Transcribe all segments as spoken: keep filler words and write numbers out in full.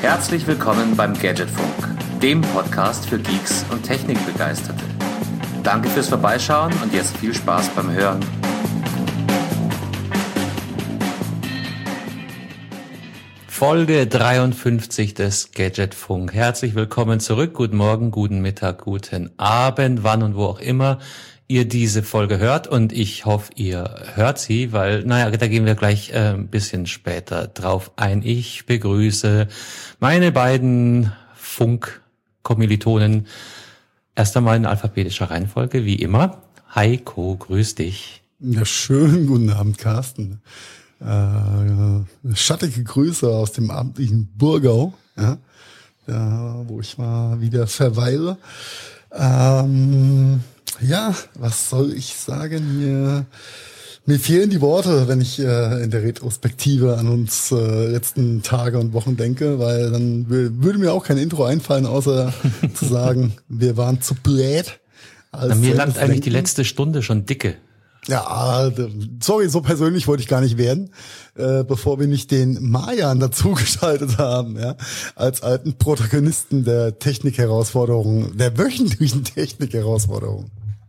Herzlich willkommen beim Gadgetfunk, dem Podcast für Geeks und Technikbegeisterte. Danke fürs Vorbeischauen und jetzt viel Spaß beim Hören. Folge dreiundfünfzig des Gadgetfunk. Herzlich willkommen zurück. Guten Morgen, guten Mittag, guten Abend, wann und wo auch immer ihr diese Folge hört. Und ich hoffe, ihr hört sie, weil, naja, da gehen wir gleich äh, ein bisschen später drauf ein. Ich begrüße meine beiden Funk-Kommilitonen erst einmal in alphabetischer Reihenfolge, wie immer. Heiko, grüß dich. Ja, schönen guten Abend, Carsten. Äh, schattige Grüße aus dem abendlichen Burgau, ja, da, wo ich mal wieder verweile. Ähm, ja, was soll ich sagen? Mir, mir fehlen die Worte, wenn ich äh, in der Retrospektive an uns äh, letzten Tage und Wochen denke, weil dann würde mir auch kein Intro einfallen, außer zu sagen, wir waren zu blöd. Na, mir langt eigentlich die letzte Stunde schon dicke. Ja, sorry, so persönlich wollte ich gar nicht werden, äh, bevor wir nicht den Mayan dazugeschaltet haben, ja, als alten Protagonisten der Technik-Herausforderungen, der wöchentlichen Technik-Herausforderungen.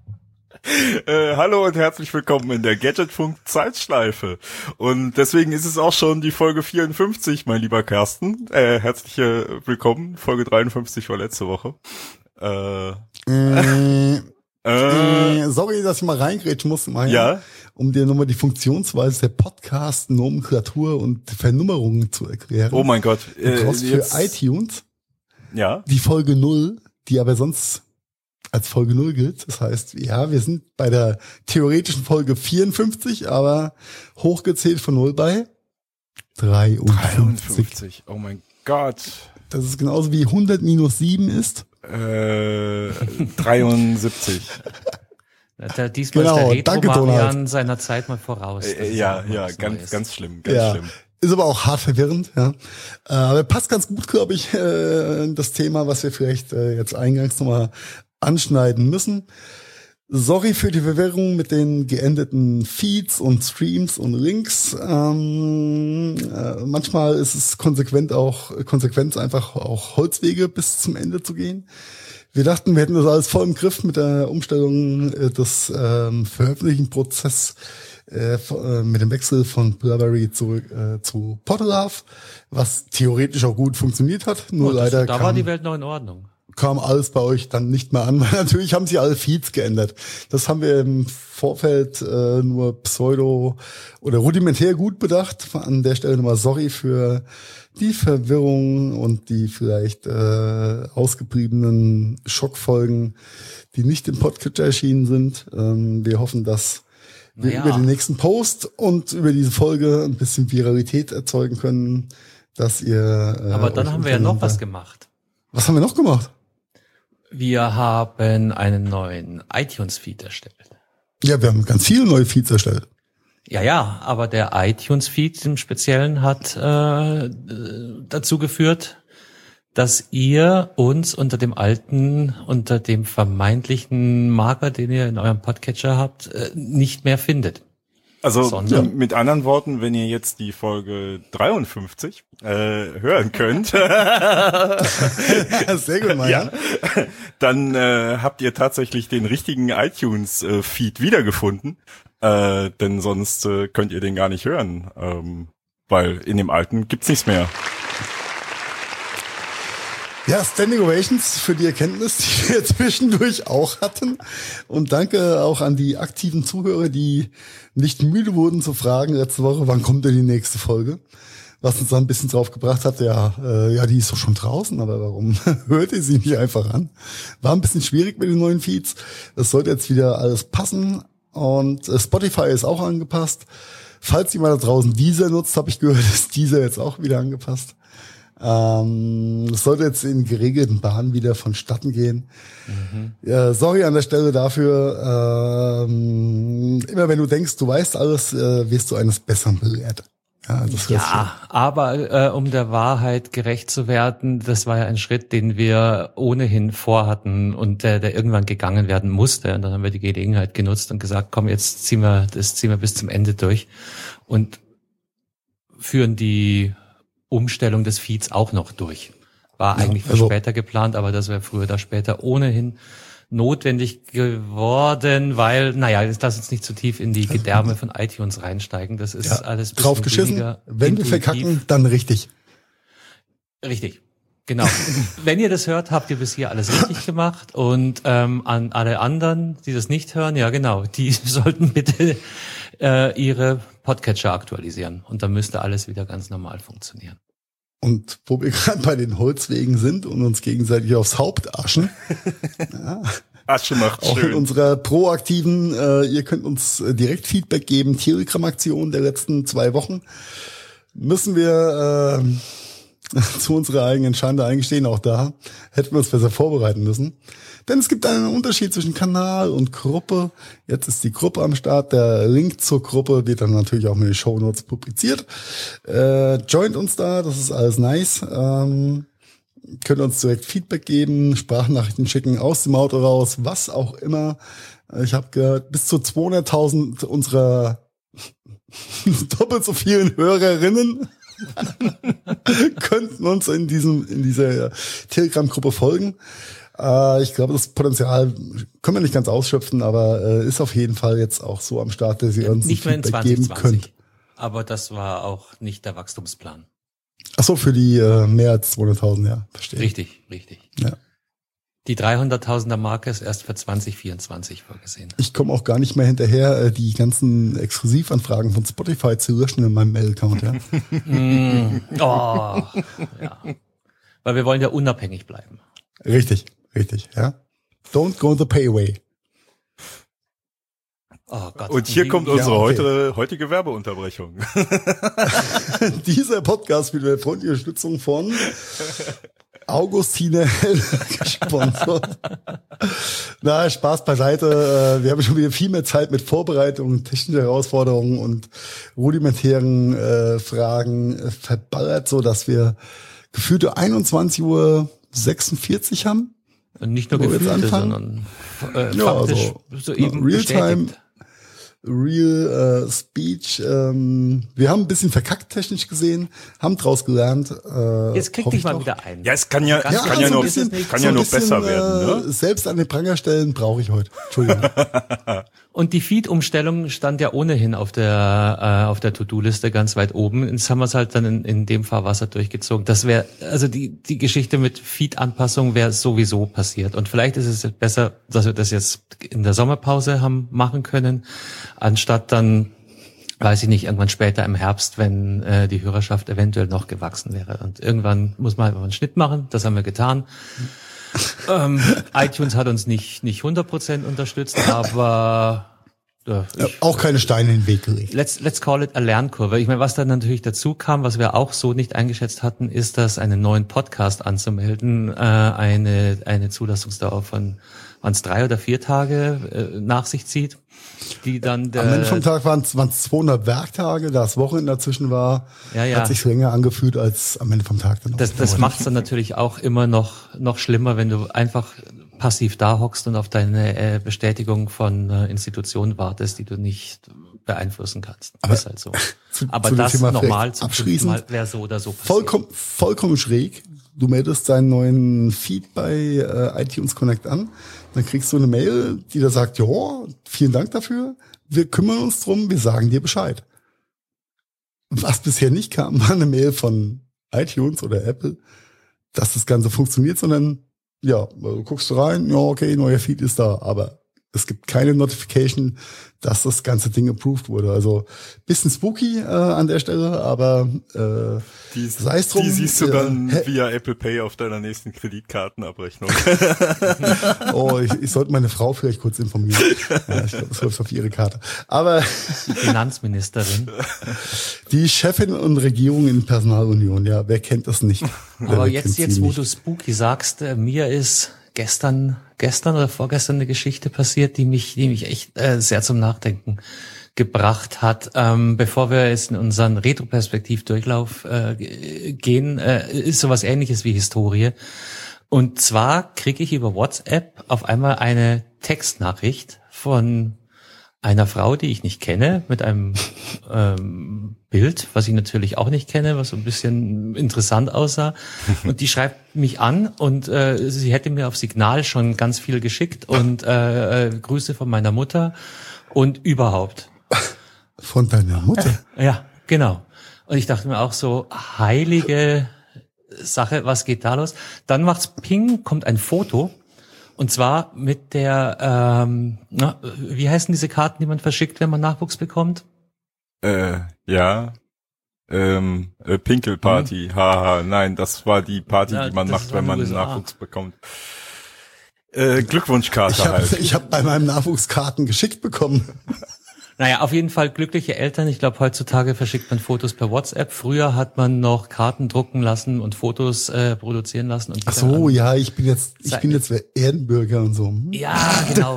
Äh, hallo und herzlich willkommen in der Gadgetfunk-Zeitschleife. Und deswegen ist es auch schon die Folge vierundfünfzig, mein lieber Carsten. Äh, herzlich willkommen, Folge dreiundfünfzig war letzte Woche. Äh... äh. Äh, sorry, dass ich mal reingrätschen muss, Maja, ja? um dir nochmal die Funktionsweise der Podcast, Nomenklatur und Vernummerungen zu erklären. Oh mein Gott. Du brauchst äh, für iTunes ja? die Folge null, die aber sonst als Folge null gilt. Das heißt, ja, wir sind bei der theoretischen Folge vierundfünfzig, aber hochgezählt von null bei dreiundfünfzig. dreiundfünfzig. Oh mein Gott. Das ist genauso wie hundert minus sieben ist. Äh, dreiundsiebzig. Da, diesmal genau, ist der Retro-Marian seiner Zeit mal voraus. Äh, ja, ja, ganz, Neues. ganz schlimm, ganz ja. schlimm. Ist aber auch hart verwirrend, ja. Aber passt ganz gut, glaube ich, äh, das Thema, was wir vielleicht äh, jetzt eingangs nochmal anschneiden müssen. Sorry für die Verwirrung mit den geendeten Feeds und Streams und Links. Ähm, äh, manchmal ist es konsequent auch Konsequenz einfach auch Holzwege bis zum Ende zu gehen. Wir dachten, wir hätten das alles voll im Griff mit der Umstellung äh, des ähm, Veröffentlichen-Prozess äh, mit dem Wechsel von Blubrry zurück äh, zu Podlove, was theoretisch auch gut funktioniert hat. Nur oh, das, leider da kam, war die Welt noch in Ordnung. Kam alles bei euch dann nicht mehr an, weil natürlich haben sie alle Feeds geändert. Das haben wir im Vorfeld äh, nur pseudo oder rudimentär gut bedacht. An der Stelle nochmal sorry für die Verwirrung und die vielleicht äh, ausgebliebenen Schockfolgen, die nicht im Podcatcher erschienen sind. Ähm, wir hoffen, dass wir naja. über den nächsten Post und über diese Folge ein bisschen Viralität erzeugen können, dass ihr äh, Aber dann haben wir ja noch was gemacht. Was haben wir noch gemacht? Wir haben einen neuen iTunes-Feed erstellt. Ja, wir haben ganz viele neue Feeds erstellt. Ja, ja, aber der iTunes-Feed im Speziellen hat äh, dazu geführt, dass ihr uns unter dem alten, unter dem vermeintlichen Marker, den ihr in eurem Podcatcher habt, äh, nicht mehr findet. Also Sondern, mit anderen Worten, wenn ihr jetzt die Folge dreiundfünfzig äh, hören könnt, sehr gut, Mann. Ja, dann äh, habt ihr tatsächlich den richtigen iTunes-Feed wiedergefunden, äh, denn sonst äh, könnt ihr den gar nicht hören, ähm, weil in dem alten gibt's nichts mehr. Ja, Standing Ovations für die Erkenntnis, die wir zwischendurch auch hatten. Und danke auch an die aktiven Zuhörer, die nicht müde wurden zu fragen letzte Woche, wann kommt denn die nächste Folge? Was uns dann ein bisschen drauf gebracht hat, ja, äh, ja, die ist doch schon draußen, aber warum hört ihr sie nicht einfach an? War ein bisschen schwierig mit den neuen Feeds. Das sollte jetzt wieder alles passen. Und äh, Spotify ist auch angepasst. Falls jemand da draußen Deezer nutzt, habe ich gehört, ist Deezer jetzt auch wieder angepasst. Ähm, das sollte jetzt in geregelten Bahnen wieder vonstatten gehen. Mhm. Ja, sorry an der Stelle dafür. Ähm, immer wenn du denkst, du weißt alles, äh, wirst du eines Besseren belehrt. Ja, das ja aber äh, um der Wahrheit gerecht zu werden, das war ja ein Schritt, den wir ohnehin vorhatten und der, der irgendwann gegangen werden musste. Und dann haben wir die Gelegenheit genutzt und gesagt, komm, jetzt ziehen wir das ziehen wir bis zum Ende durch und führen die Umstellung des Feeds auch noch durch. War Ja, eigentlich für also- später geplant, aber das wäre früher oder später ohnehin notwendig geworden, weil, naja, jetzt lass uns nicht zu tief in die Gedärme von iTunes reinsteigen. Das ist Ja, alles ein bisschen drauf geschissen. weniger Wenn wir intuitiv. verkacken, dann richtig. Richtig, genau. Wenn ihr das hört, habt ihr bis hier alles richtig gemacht. Und ähm, an alle anderen, die das nicht hören, ja genau, die sollten bitte äh, ihre Podcatcher aktualisieren. Und dann müsste alles wieder ganz normal funktionieren. Und wo wir gerade bei den Holzwegen sind und uns gegenseitig aufs Haupt aschen, ja, Asche macht auch in schön. unserer proaktiven, äh, ihr könnt uns äh, direkt Feedback geben, Telegram-Aktion der letzten zwei Wochen, müssen wir äh, zu unserer eigenen Schande eingestehen, auch da hätten wir uns besser vorbereiten müssen. Denn es gibt einen Unterschied zwischen Kanal und Gruppe. Jetzt ist die Gruppe am Start. Der Link zur Gruppe wird dann natürlich auch in den Shownotes publiziert. Äh, joint uns da, das ist alles nice. Ähm, könnt uns direkt Feedback geben, Sprachnachrichten schicken, aus dem Auto raus, was auch immer. Ich habe gehört, bis zu zweihunderttausend unserer doppelt so vielen Hörerinnen könnten uns in diesem in dieser Telegram-Gruppe folgen. Äh, ich glaube, das Potenzial können wir nicht ganz ausschöpfen, aber äh, ist auf jeden Fall jetzt auch so am Start, dass ihr uns ein Nicht mehr in Feedback zwanzig geben zwanzig. könnt. Aber das war auch nicht der Wachstumsplan. Ach so, für die äh, mehr als zweihunderttausend, ja, verstehe. Richtig, richtig. Ja. Die dreihunderttausender Marke ist erst für zwanzig vierundzwanzig vorgesehen. Ich komme auch gar nicht mehr hinterher, äh, die ganzen Exklusivanfragen von Spotify zu löschen in meinem Mail-Account. Ja. Mm, oh, ja. Weil wir wollen ja unabhängig bleiben. Richtig, richtig, ja. Don't go the payway. Oh Gott. Und hier wie- kommt ja, unsere okay. heute, heutige Werbeunterbrechung. Dieser Podcast wird mit freundlicher Unterstützung von Augustine Heller gesponsert. Na, Spaß beiseite. Wir haben schon wieder viel mehr Zeit mit Vorbereitungen, technische Herausforderungen und rudimentären äh, Fragen äh, verballert, so dass wir gefühlte einundzwanzig Uhr sechsundvierzig haben. Und nicht nur Wo wir jetzt Gefühle, anfangen? sondern äh, Ja, faktisch also, soeben na, Realtime. bestätigt. Real äh, Speech. Ähm, wir haben ein bisschen verkackt technisch gesehen, haben draus gelernt. Äh, Jetzt krieg hoffe dich ich mal doch. wieder ein. Ja, es kann ja, Ganz es kann so ja ein nur, bisschen- kann so ja ein nur bisschen, besser werden, äh, ne? Selbst an den Pranger stellen brauche ich heute. Entschuldigung. Und die Feed-Umstellung stand ja ohnehin auf der äh, auf der To-Do-Liste ganz weit oben. Jetzt haben wir es halt dann in, in dem Fahrwasser durchgezogen. Das wäre, also die die Geschichte mit Feed-Anpassung wäre sowieso passiert. Und vielleicht ist es besser, dass wir das jetzt in der Sommerpause haben machen können, anstatt dann, weiß ich nicht, irgendwann später im Herbst, wenn äh, die Hörerschaft eventuell noch gewachsen wäre. Und irgendwann muss man halt mal einen Schnitt machen. Das haben wir getan. ähm, iTunes hat uns nicht nicht hundert Prozent unterstützt, aber ja, Ja, ich, auch keine Steine in den Weg gelegt. let's let's call it a Lernkurve. Ich meine, was dann natürlich dazu kam, was wir auch so nicht eingeschätzt hatten, ist, dass einen neuen Podcast anzumelden äh, eine eine Zulassungsdauer von waren es drei oder vier Tage äh, nach sich zieht, die dann der, Am Ende vom Tag waren es zweihundert Werktage, da das Wochenende dazwischen war, Ja, ja. hat sich länger angefühlt als am Ende vom Tag. Dann auch Das, das dauert. macht es dann natürlich auch immer noch noch schlimmer, wenn du einfach passiv da hockst und auf deine äh, Bestätigung von äh, Institutionen wartest, die du nicht beeinflussen kannst. Aber ist halt so. zu- Aber zu dem das Thema nochmal vielleicht zum fünften abschließend. Mal wäre so oder so passiert. Vollkommen, vollkommen schräg. Du meldest deinen neuen Feed bei äh, iTunes Connect an, dann kriegst du eine Mail, die da sagt, ja, vielen Dank dafür, wir kümmern uns drum, wir sagen dir Bescheid. Was bisher nicht kam, war eine Mail von iTunes oder Apple, dass das Ganze funktioniert, sondern ja, du guckst rein, ja, okay, neuer Feed ist da, aber es gibt keine Notification, dass das ganze Ding approved wurde. Also bisschen spooky äh, an der Stelle, aber äh, Die, sei es drum. die siehst du dann äh, hä- via Apple Pay auf deiner nächsten Kreditkartenabrechnung. Oh, ich, ich sollte meine Frau vielleicht kurz informieren. Ja, ich glaube, das läuft auf ihre Karte. Aber Die Finanzministerin. die Chefin und Regierung in Personalunion, ja, wer kennt das nicht? Aber Wer jetzt, kennt sie jetzt, wo nicht? du spooky sagst, äh, mir ist gestern, gestern oder vorgestern eine Geschichte passiert, die mich, die mich echt äh, sehr zum Nachdenken gebracht hat. Ähm, bevor wir jetzt in unseren Retroperspektiv-Durchlauf äh, g- gehen, äh, ist sowas Ähnliches wie Historie. Und zwar kriege ich über WhatsApp auf einmal eine Textnachricht von einer Frau, die ich nicht kenne, mit einem ähm, Bild, was ich natürlich auch nicht kenne, was so ein bisschen interessant aussah. Und die schreibt mich an und äh, sie hätte mir auf Signal schon ganz viel geschickt und äh, äh, Grüße von meiner Mutter und überhaupt. Von deiner Mutter? Ja, genau. Und ich dachte mir auch so, heilige Sache, was geht da los? Dann macht's Ping, kommt ein Foto. Und zwar mit der, ähm, na, wie heißen diese Karten, die man verschickt, wenn man Nachwuchs bekommt? Äh, ja. Ähm, äh, Pinkelparty, mhm. haha, nein, das war die Party, ja, die man macht, wenn man U S A. Nachwuchs bekommt. Äh, Glückwunschkarte ich hab, halt. Ich habe bei meinem Nachwuchs Karten geschickt bekommen. Naja, auf jeden Fall glückliche Eltern. Ich glaube, heutzutage verschickt man Fotos per WhatsApp. Früher hat man noch Karten drucken lassen und Fotos äh, produzieren lassen. Und ach so, ja, ich bin jetzt, ich bin jetzt Erdenbürger und so. Hm? Ja, genau.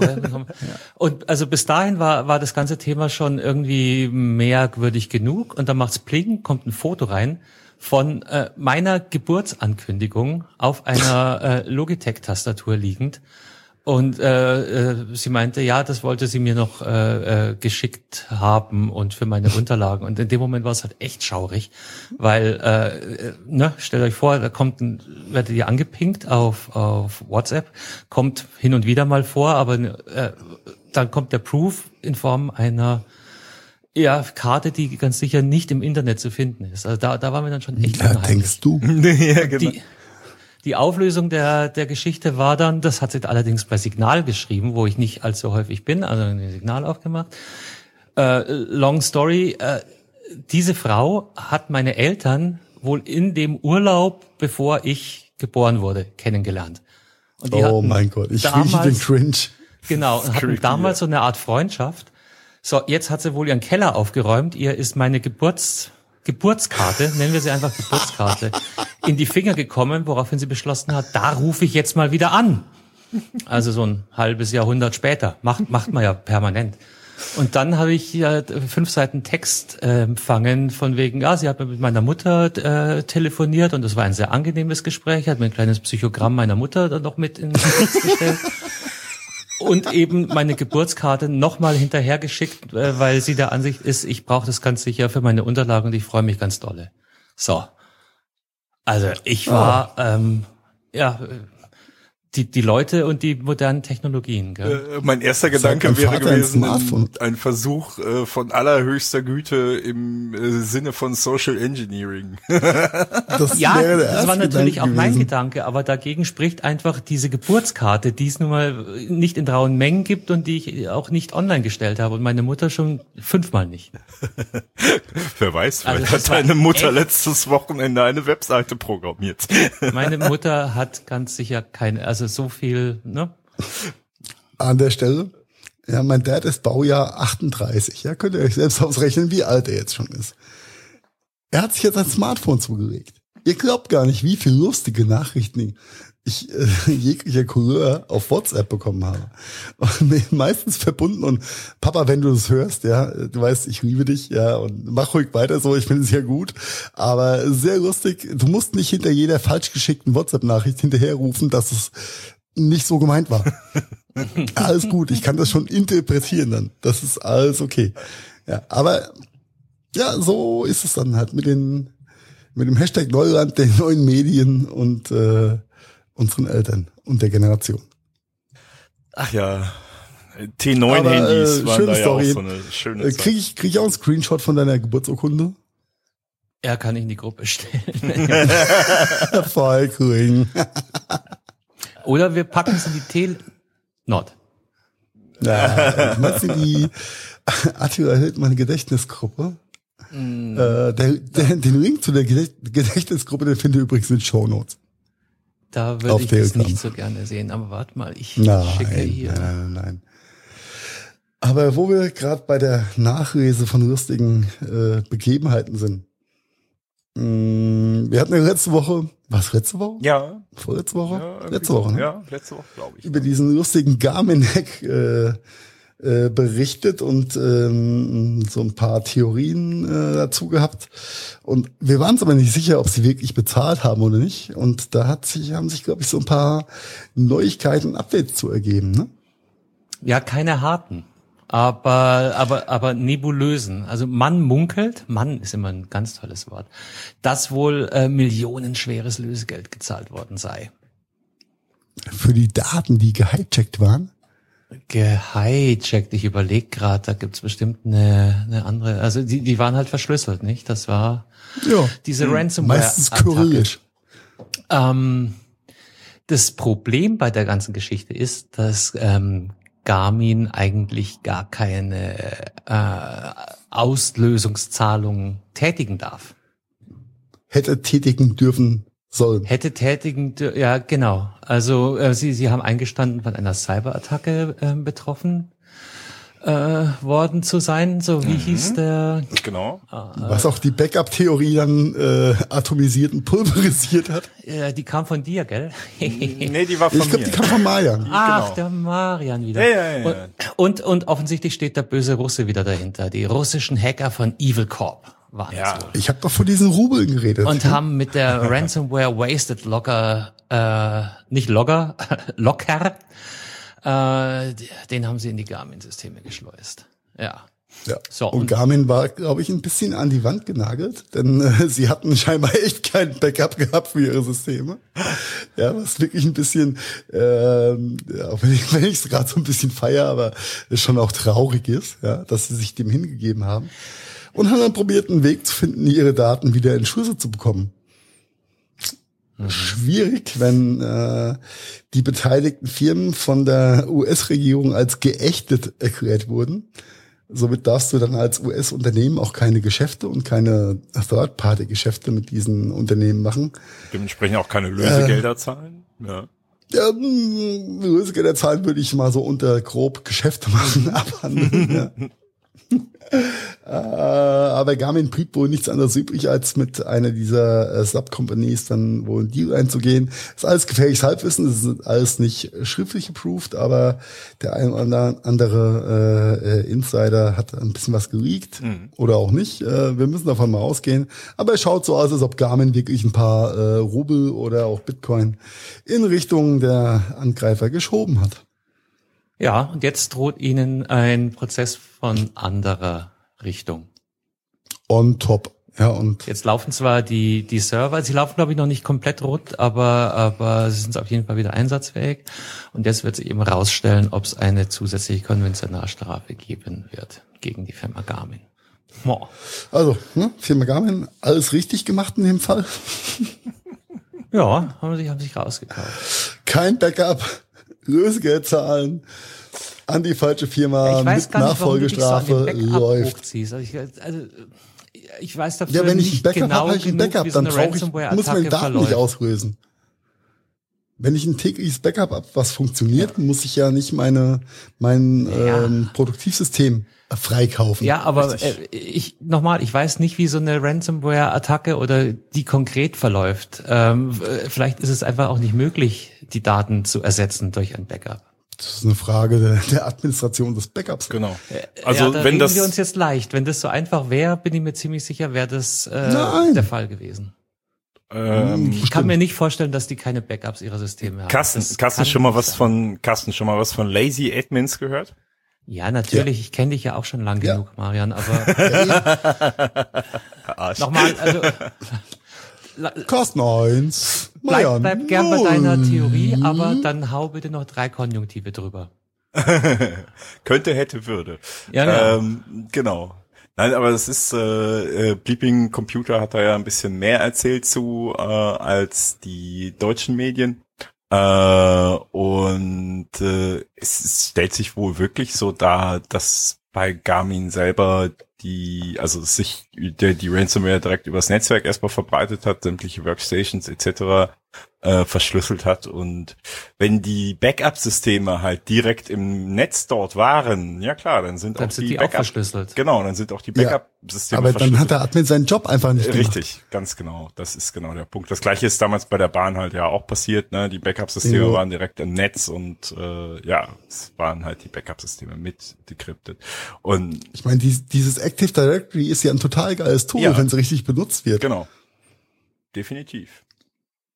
Und also bis dahin war war das ganze Thema schon irgendwie merkwürdig genug. Und dann macht's Pling, kommt ein Foto rein von äh, meiner Geburtsankündigung auf einer äh, Logitech-Tastatur liegend. Und äh, äh, sie meinte, ja, das wollte sie mir noch äh, äh, geschickt haben und für meine Unterlagen. Und in dem Moment war es halt echt schaurig, weil, äh, ne, stellt euch vor, da kommt ein, werdet ihr angepinkt auf auf WhatsApp, kommt hin und wieder mal vor, aber äh, dann kommt der Proof in Form einer ja Karte, die ganz sicher nicht im Internet zu finden ist. Also da da war mir dann schon echt ja, denkst du? ja, genau. Die, Die Auflösung der der Geschichte war dann, das hat sie allerdings bei Signal geschrieben, wo ich nicht allzu häufig bin, also ein Signal aufgemacht. Äh, long story, äh, diese Frau hat meine Eltern wohl in dem Urlaub, bevor ich geboren wurde, kennengelernt. Und die oh mein Gott, ich rieche den Cringe. Genau, und hatten damals so eine Art Freundschaft. So, jetzt hat sie wohl ihren Keller aufgeräumt, ihr ist meine Geburts Geburtskarte, nennen wir sie einfach Geburtskarte, in die Finger gekommen, woraufhin sie beschlossen hat, da rufe ich jetzt mal wieder an. Also so ein halbes Jahrhundert später. Macht, macht man ja permanent. Und dann habe ich ja fünf Seiten Text äh, empfangen von wegen, ja, sie hat mit meiner Mutter äh, telefoniert und das war ein sehr angenehmes Gespräch, hat mir ein kleines Psychogramm meiner Mutter dann noch mit in den Text gestellt. Und eben meine Geburtskarte nochmal hinterhergeschickt, äh, weil sie der Ansicht ist, ich brauche das ganz sicher für meine Unterlagen und ich freue mich ganz dolle. So. Also ich war, oh. ähm, ja, die die Leute und die modernen Technologien. Gell? Äh, mein erster Gedanke wäre gewesen, ein, ein Versuch äh, von allerhöchster Güte im äh, Sinne von Social Engineering. das ja, wäre der das war natürlich Gedanke auch mein gewesen. Gedanke, aber dagegen spricht einfach diese Geburtskarte, die es nun mal nicht in rauen Mengen gibt und die ich auch nicht online gestellt habe und meine Mutter schon fünfmal nicht. Wer weiß, vielleicht also hat deine Mutter echt? letztes Wochenende eine Webseite programmiert. Meine Mutter hat ganz sicher keine, also so viel, ne? An der Stelle, ja, mein Dad ist Baujahr achtunddreißig, ja, könnt ihr euch selbst ausrechnen, wie alt er jetzt schon ist. Er hat sich jetzt ein Smartphone zugelegt. Ihr glaubt gar nicht, wie viel lustige Nachrichten ich äh, jeglicher Couleur auf WhatsApp bekommen habe. Und meistens verbunden und Papa, wenn du das hörst, ja, du weißt, ich liebe dich, ja, und mach ruhig weiter so, ich finde es ja gut, aber sehr lustig. Du musst nicht hinter jeder falsch geschickten WhatsApp-Nachricht hinterherrufen, dass es nicht so gemeint war. Alles gut, ich kann das schon interpretieren dann. Das ist alles okay. Ja, aber ja, so ist es dann halt mit den mit dem Hashtag Neuland, den neuen Medien und äh, unseren Eltern und der Generation. Ach ja, T neun Handys äh, waren da ja Story. auch so eine schöne Zeit. Krieg ich, krieg ich auch einen Screenshot von deiner Geburtsurkunde? Er kann ich in die Gruppe stellen. Voll cool. Oder wir packen es in die Tel... Not. Ja, meinst du die Attila Hildmann Gedächtnisgruppe? Mm. Äh, der, der, den Link zu der Gedächtnisgruppe, den findet ihr übrigens in den Shownotes. Da würde ich das nicht so gerne sehen, aber warte mal, ich nein, schicke hier. Nein, nein, nein. Aber wo wir gerade bei der Nachlese von lustigen äh, Begebenheiten sind. Mh, wir hatten ja letzte Woche, was letzte Woche? Ja. Vorletzte Woche? Ja, letzte Woche, ne? Ja, letzte Woche, glaube ich. Über diesen lustigen Garmin-Hack äh, äh, berichtet und ähm, so ein paar Theorien äh, dazu gehabt. Und wir waren uns aber nicht sicher, ob sie wirklich bezahlt haben oder nicht. Und da hat sich, haben sich, glaube ich, so ein paar Neuigkeiten, Updates zu ergeben, ne? Ja, keine harten. aber aber aber nebulösen. Also man munkelt, Mann ist immer ein ganz tolles Wort, dass wohl äh, millionenschweres Lösegeld gezahlt worden sei. Für die Daten, die gehijackt waren? Gehijackt, ich überlege gerade, da gibt's bestimmt eine, eine andere, also die, die waren halt verschlüsselt, nicht? Das war ja. diese hm. Ransomware. Meistens kyrillisch. Ähm, das Problem bei der ganzen Geschichte ist, dass ähm, Garmin eigentlich gar keine äh, Auslösungszahlungen tätigen darf. Hätte tätigen dürfen sollen. Hätte tätigen, ja genau. Also äh, sie sie haben eingestanden, von einer Cyberattacke äh, betroffen äh, worden zu sein. So wie mhm. hieß der? Genau. Äh, Was auch die Backup-Theorie dann äh, atomisiert und pulverisiert hat. Äh, die kam von dir, gell? Nee, die war von ich glaub, mir. Die kam von Marian. Ach, genau. der Marian wieder. Ja, ja, ja. Und, und und offensichtlich steht der böse Russe wieder dahinter. Die russischen Hacker von Evil Corp. Ja. Ich habe doch von diesen Rubeln geredet. Und haben mit der Ransomware Wasted Logger, äh, nicht Logger, Locker, äh, den haben sie in die Garmin-Systeme geschleust. Ja. Ja. So, und, und Garmin war, glaube ich, ein bisschen an die Wand genagelt, denn äh, sie hatten scheinbar echt kein Backup gehabt für ihre Systeme. Ja, was wirklich ein bisschen, äh, ja, auch wenn ich wenn ich es gerade so ein bisschen feiere, aber es schon auch traurig ist, ja, dass sie sich dem hingegeben haben. Und haben dann probiert, einen Weg zu finden, ihre Daten wieder in Schüsse zu bekommen. Mhm. Schwierig, wenn äh, die beteiligten Firmen von der U S-Regierung als geächtet erklärt wurden. Somit darfst du dann als U S-Unternehmen auch keine Geschäfte und keine Third-Party-Geschäfte mit diesen Unternehmen machen. Dementsprechend auch keine Lösegelder äh, zahlen. Ja. Ja, Lösegelder zahlen würde ich mal so unter grob Geschäfte machen abhandeln. Ja. äh, aber Garmin blieb wohl nichts anderes übrig, als mit einer dieser äh, Sub-Companies dann wohl einen Deal einzugehen. Das ist alles gefährliches Halbwissen, das ist alles nicht schriftlich approved, aber der ein oder andere äh, Insider hat ein bisschen was geleakt mhm. oder auch nicht. Äh, wir müssen davon mal ausgehen. Aber es schaut so aus, als ob Garmin wirklich ein paar äh, Rubel oder auch Bitcoin in Richtung der Angreifer geschoben hat. Ja, und jetzt droht Ihnen ein Prozess von anderer Richtung. On top. Ja, und jetzt laufen zwar die die Server, sie laufen glaube ich noch nicht komplett rund, aber aber sie sind auf jeden Fall wieder einsatzfähig. Und jetzt wird sich eben rausstellen, ob es eine zusätzliche Konventionalstrafe geben wird gegen die Firma Garmin. Oh. Also, ne, Firma Garmin, alles richtig gemacht in dem Fall. Ja, haben sich haben sich rausgekauft. Kein Backup. Lösegeld zahlen an die falsche Firma ja, ich weiß mit gar nicht, Nachfolgestrafe warum du dich so an den läuft. Also ich, also ich weiß dafür ja, wenn ich nicht ein Backup genau habe, habe ich ein genug, Backup, wie so dann eine brauche ich, muss meine Daten verläuft. nicht auslösen. Wenn ich ein tägliches Backup habe, was funktioniert, ja. muss ich ja nicht meine mein ja. ähm, Produktivsystem freikaufen. Ja, aber äh, ich nochmal, ich weiß nicht, wie so eine Ransomware-Attacke oder die konkret verläuft. Ähm, vielleicht ist es einfach auch nicht möglich, die Daten zu ersetzen durch ein Backup. Das ist eine Frage der, der Administration des Backups. Genau. Also ja, da wenn das wir uns jetzt leicht, wenn das so einfach wäre, bin ich mir ziemlich sicher, wäre das äh, der Fall gewesen. Ähm, ich kann mir nicht vorstellen, dass die keine Backups ihrer Systeme haben. Carsten, Carsten schon mal was sein. von Carsten schon mal was von Lazy Admins gehört? Ja, natürlich. Ja. Ich kenne dich ja auch schon lang ja. genug, Marian, aber nochmal, also Carsten eins. Bleib, bleib gern bei deiner Theorie, aber dann hau bitte noch drei Konjunktive drüber. Könnte, hätte, würde. Ja, genau. Ähm, genau. Nein, aber das ist, äh, Bleeping Computer hat da ja ein bisschen mehr erzählt zu, äh, als die deutschen Medien. Äh, und äh, es, es stellt sich wohl wirklich so dar, dass bei Garmin selber die, also sich der, die Ransomware direkt übers Netzwerk erstmal verbreitet hat, sämtliche Workstations et cetera äh, verschlüsselt hat. Und wenn die Backup-Systeme halt direkt im Netz dort waren, ja klar, dann sind dann auch sind die, die Backup, auch verschlüsselt. Genau, dann sind auch die Backup-Systeme aber verschlüsselt. Dann hat der Admin seinen Job einfach nicht gemacht. Richtig, ganz genau. Das ist genau der Punkt. Das Gleiche ist damals bei der Bahn halt ja auch passiert. Ne? Die Backup-Systeme ja. waren direkt im Netz und äh, ja, es waren halt die Backup-Systeme mit decrypted. Und ich meine, dies, dieses Active Directory ist ja ein total geiles Tool, ja. wenn es richtig benutzt wird. Genau, definitiv.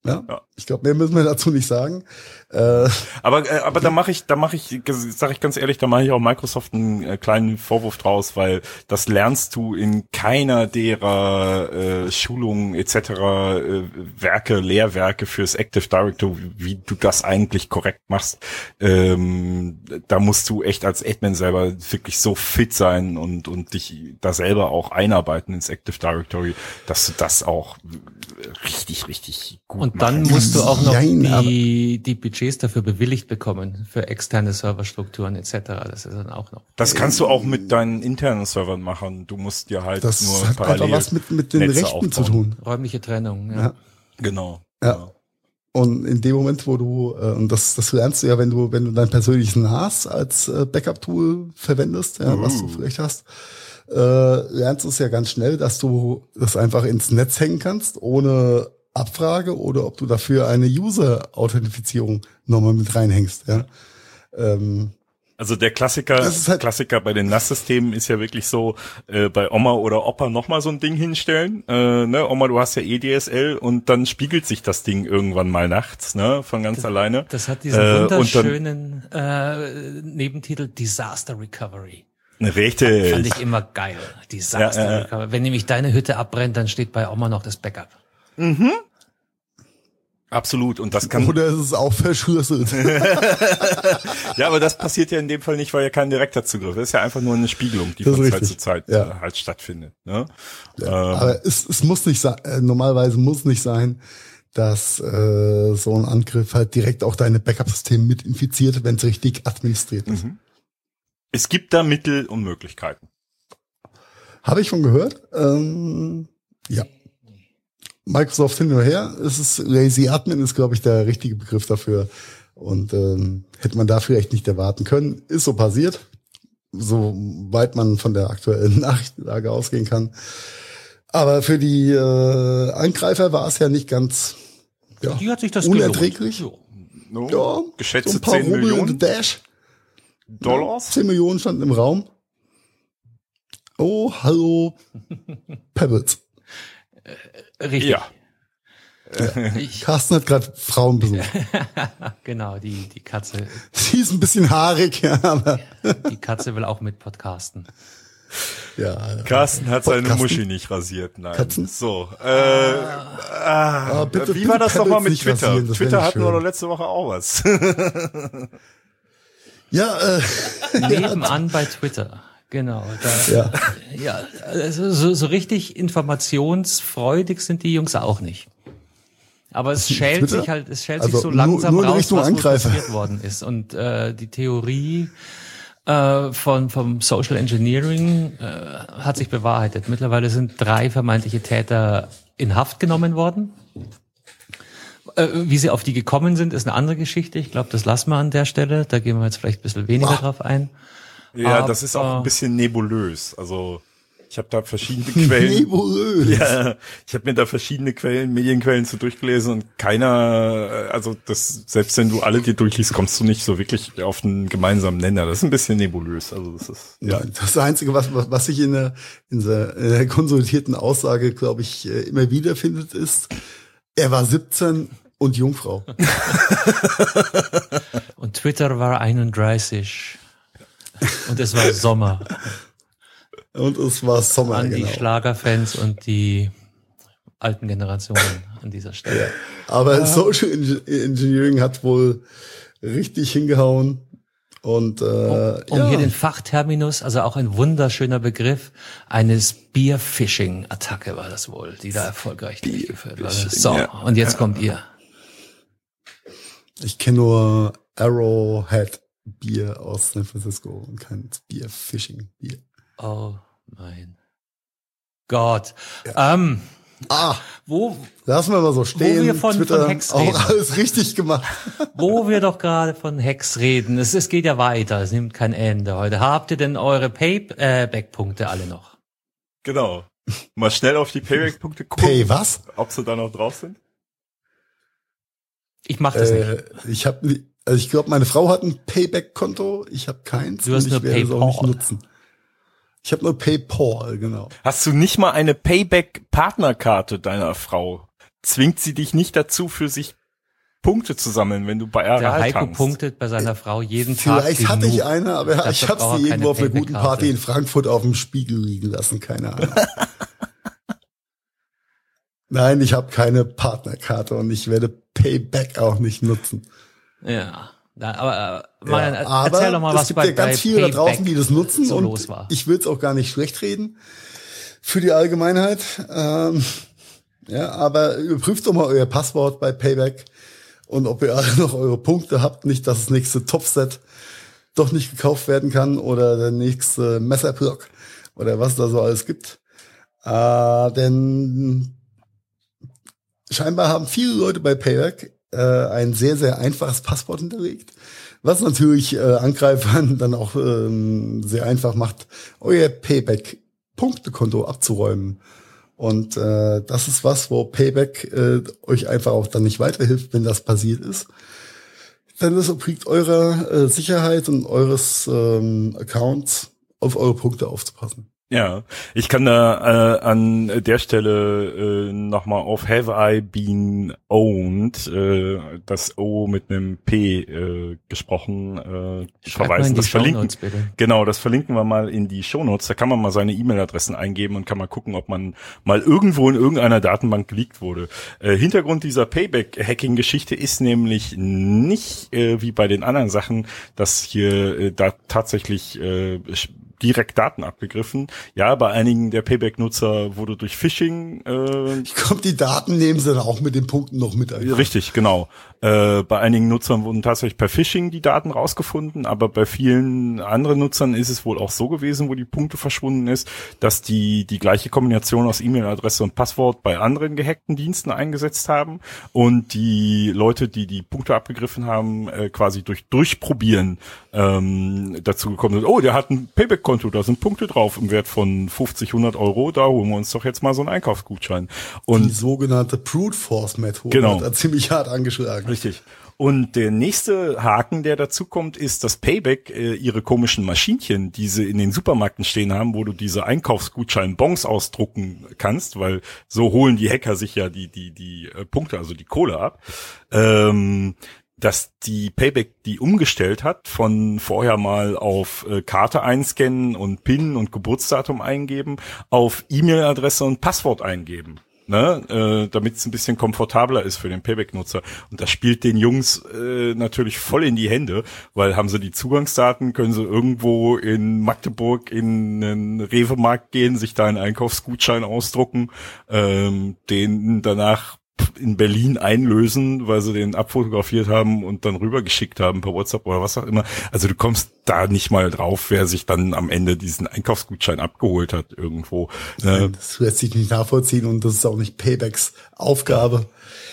Ja, ja. Ich glaube, mehr müssen wir dazu nicht sagen. Äh, aber äh, aber da mache ich, da mache ich, sage ich ganz ehrlich, da mache ich auch Microsoft einen äh, kleinen Vorwurf draus, weil das lernst du in keiner derer äh, Schulungen et cetera äh, Werke, Lehrwerke fürs Active Directory, wie du das eigentlich korrekt machst. Ähm, da musst du echt als Admin selber wirklich so fit sein und und dich da selber auch einarbeiten ins Active Directory, dass du das auch richtig, richtig gut und dann machen. musst du auch noch Nein, die die Budgets dafür bewilligt bekommen für externe Serverstrukturen et cetera. Das ist dann auch noch. Das kannst du auch mit deinen internen Servern machen. Du musst dir halt das nur hat parallel einfach was mit mit den Netze Rechten aufbauen. zu tun. Räumliche Trennung, ja. Ja. Genau. Ja. Ja. Und in dem Moment, wo du, äh, und das, das lernst du ja, wenn du, wenn du dein persönliches N A S als äh, Backup-Tool verwendest, ja, uh. was du vielleicht hast, äh, lernst du es ja ganz schnell, dass du das einfach ins Netz hängen kannst, ohne Abfrage, oder ob du dafür eine User-Authentifizierung nochmal mit reinhängst, ja. Ähm, Also der Klassiker, halt Klassiker bei den N A S-Systemen ist ja wirklich so, äh, bei Oma oder Opa nochmal so ein Ding hinstellen. Äh, ne, Oma, du hast ja eh D S L und dann spiegelt sich das Ding irgendwann mal nachts, ne, von ganz das, alleine. Das hat diesen äh, wunderschönen äh, Nebentitel Disaster Recovery. Richtig. Fand ich immer geil. Disaster ja, äh, Recovery. Wenn nämlich deine Hütte abbrennt, dann steht bei Oma noch das Backup. Mhm. Absolut. Und das kann. Oder ist es auch verschlüsselt? Ja, aber das passiert ja in dem Fall nicht, weil ja kein direkter Zugriff. Das ist ja einfach nur eine Spiegelung, die das von richtig. Zeit zu Zeit ja. äh, halt stattfindet. Ne? Ja, ähm. Aber es, es muss nicht sein, äh, normalerweise muss nicht sein, dass äh, so ein Angriff halt direkt auch deine Backup-Systeme mit infiziert, wenn es richtig administriert ist. Mhm. Es gibt da Mittel und Möglichkeiten. Habe ich schon gehört. Ähm, ja. Microsoft hin oder her, es ist Lazy Admin ist, glaube ich, der richtige Begriff dafür. Und ähm, hätte man da vielleicht nicht erwarten können. Ist so passiert, soweit man von der aktuellen Nachrichtenlage ausgehen kann. Aber für die äh, Angreifer war es ja nicht ganz ja, die hat sich das unerträglich. So. No, ja, geschätzte so ein paar zehn Millionen Dash. Dollars. zehn Millionen standen im Raum. Oh, hallo, Pebbles. Richtig. Ja. ja. Carsten hat gerade Frauen besucht. Genau, die die Katze. Sie ist ein bisschen haarig, ja, aber die Katze will auch mit podcasten. Ja. Carsten hat seine Podcasten? Muschi nicht rasiert, nein. Katzen? So. Äh, ah, bitte, wie war das nochmal mit Twitter? Twitter hatten wir doch letzte Woche auch was. ja. Äh, Nebenan bei Twitter. Genau, da, ja, ja also so, so richtig informationsfreudig sind die Jungs auch nicht. Aber es schält Twitter? sich halt, es schält also sich so langsam nur, nur raus, was Angreifer. passiert worden ist. Und äh, die Theorie äh, von vom Social Engineering äh, hat sich bewahrheitet. Mittlerweile sind drei vermeintliche Täter in Haft genommen worden. Äh, wie sie auf die gekommen sind, ist eine andere Geschichte. Ich glaube, das lassen wir an der Stelle. Da gehen wir jetzt vielleicht ein bisschen weniger Boah. drauf ein. Ja, aber das ist auch ein bisschen nebulös. Also ich habe da verschiedene Quellen. Nebulös. Ja, ich habe mir da verschiedene Quellen, Medienquellen zu durchgelesen und keiner, also das, selbst wenn du alle dir durchliest, kommst du nicht so wirklich auf einen gemeinsamen Nenner. Das ist ein bisschen nebulös. Also das ist ja, ja das Einzige, was was sich in der in der, in der konsolidierten Aussage, glaube ich, immer wieder findet, ist, er war siebzehn und Jungfrau. Und Twitter war einunddreißig. Und es war Sommer. Und es war Sommer, An genau. die Schlagerfans und die alten Generationen an dieser Stelle. Ja. Aber ah. Social Engineering hat wohl richtig hingehauen. Und äh, um, um ja. hier den Fachterminus, also auch ein wunderschöner Begriff, eine Spearfishing-Attacke war das wohl, die da erfolgreich durchgeführt wurde. So, ja. Und jetzt kommt ihr. Ich kenne nur Arrowhead Bier aus San Francisco und kein Spearfishing-Bier. Oh mein Gott. Ja. Ähm, ah, wo lassen wir mal so stehen. Wo wir von, Twitter von Hacks reden. Auch alles richtig gemacht. Wo wir doch gerade von Hacks reden. Es, es geht ja weiter. Es nimmt kein Ende heute. Habt ihr denn eure Payback-Punkte alle noch? Genau. Mal schnell auf die Payback-Punkte gucken. Pay was? Ob sie da noch drauf sind? Ich mach das äh, nicht. Ich habe Also ich glaube, meine Frau hat ein Payback-Konto, ich habe keins. Du hast und nur ich werde PayPal. es auch nicht nutzen. Ich habe nur PayPal, genau. Hast du nicht mal eine Payback-Partnerkarte deiner Frau zwingt sie dich nicht dazu, für sich Punkte zu sammeln, wenn du bei R H Der Heiko tankst. punktet bei seiner Frau jeden Tag. Vielleicht hatte ich eine, aber Dafür ich habe braucht sie er irgendwo auf keine einer guten Payback-Karte. Party in Frankfurt auf dem Spiegel liegen lassen, keine Ahnung. Nein, ich habe keine Partnerkarte und ich werde Payback auch nicht nutzen. Ja, da, aber, äh, Marian, Ja, erzähl aber doch mal, es was gibt bei, ja ganz bei viele da draußen, Payback die das nutzen so und los war. ich will es auch gar nicht schlecht reden für die Allgemeinheit. Ähm, ja, aber überprüft doch mal euer Passwort bei Payback und ob ihr alle noch eure Punkte habt, nicht, dass das nächste Topset doch nicht gekauft werden kann oder der nächste Messerblock oder was da so alles gibt. Äh, denn scheinbar haben viele Leute bei Payback äh, ein sehr, sehr einfaches Passwort hinterlegt, was natürlich äh, Angreifern dann auch ähm, sehr einfach macht, euer Payback-Punktekonto abzuräumen. Und äh, das ist was, wo Payback äh, euch einfach auch dann nicht weiterhilft, wenn das passiert ist. Denn es obliegt eurer äh, Sicherheit und eures ähm, Accounts, auf eure Punkte aufzupassen. Ja, ich kann da äh, an der Stelle äh, nochmal auf Have I Been Owned, äh, das O mit einem P äh, gesprochen, äh, verweisen. Das verlinken, genau, das verlinken wir mal in die Shownotes. Da kann man mal seine E-Mail-Adressen eingeben und kann mal gucken, ob man mal irgendwo in irgendeiner Datenbank geleakt wurde. Äh, Hintergrund dieser Payback-Hacking-Geschichte ist nämlich nicht äh, wie bei den anderen Sachen, dass hier äh, da tatsächlich äh, direkt Daten abgegriffen. Ja, bei einigen der Payback-Nutzer wurde durch Phishing äh, Ich glaube, die Daten nehmen sie dann auch mit den Punkten noch mit ein. Richtig, genau. Äh, bei einigen Nutzern wurden tatsächlich per Phishing die Daten rausgefunden, aber bei vielen anderen Nutzern ist es wohl auch so gewesen, wo die Punkte verschwunden ist, dass die die gleiche Kombination aus E-Mail-Adresse und Passwort bei anderen gehackten Diensten eingesetzt haben und die Leute, die die Punkte abgegriffen haben, äh, quasi durch Durchprobieren ähm, dazu gekommen sind, oh, der hat ein Payback-Konto, da sind Punkte drauf im Wert von fünfzig, hundert Euro, da holen wir uns doch jetzt mal so einen Einkaufsgutschein. Und die sogenannte Brute Force Methode genau. hat er ziemlich hart angeschlagen. Richtig. Und der nächste Haken, der dazu kommt, ist, dass Payback äh, ihre komischen Maschinchen, die sie in den Supermärkten stehen haben, wo du diese Einkaufsgutschein-Bons ausdrucken kannst, weil so holen die Hacker sich ja die die die äh, Punkte, also die Kohle ab, ähm, dass die Payback die umgestellt hat von vorher mal auf äh, Karte einscannen und PIN und Geburtsdatum eingeben auf E-Mail-Adresse und Passwort eingeben. Ne, äh, damit es ein bisschen komfortabler ist für den Payback-Nutzer. Und das spielt den Jungs äh, natürlich voll in die Hände, weil haben sie die Zugangsdaten, können sie irgendwo in Magdeburg in einen Rewe-Markt gehen, sich da einen Einkaufsgutschein ausdrucken, ähm, den danach in Berlin einlösen, weil sie den abfotografiert haben und dann rübergeschickt haben per WhatsApp oder was auch immer. Also du kommst da nicht mal drauf, wer sich dann am Ende diesen Einkaufsgutschein abgeholt hat irgendwo. Nein, das lässt sich nicht nachvollziehen und das ist auch nicht Paybacks Aufgabe,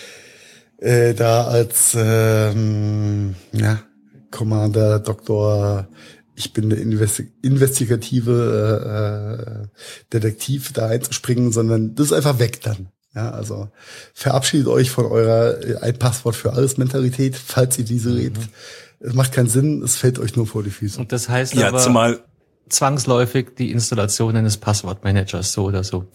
äh, da als ähm, ja, Commander, Doktor, ich bin der Investi- investigative äh, Detektiv da einzuspringen, sondern das ist einfach weg dann. Ja, also verabschiedet euch von eurer äh, ein Passwort für alles Mentalität, falls ihr diese lebt. Mhm. Es macht keinen Sinn, es fällt euch nur vor die Füße. Und das heißt ja, aber zumal zwangsläufig die Installation eines Passwortmanagers, so oder so.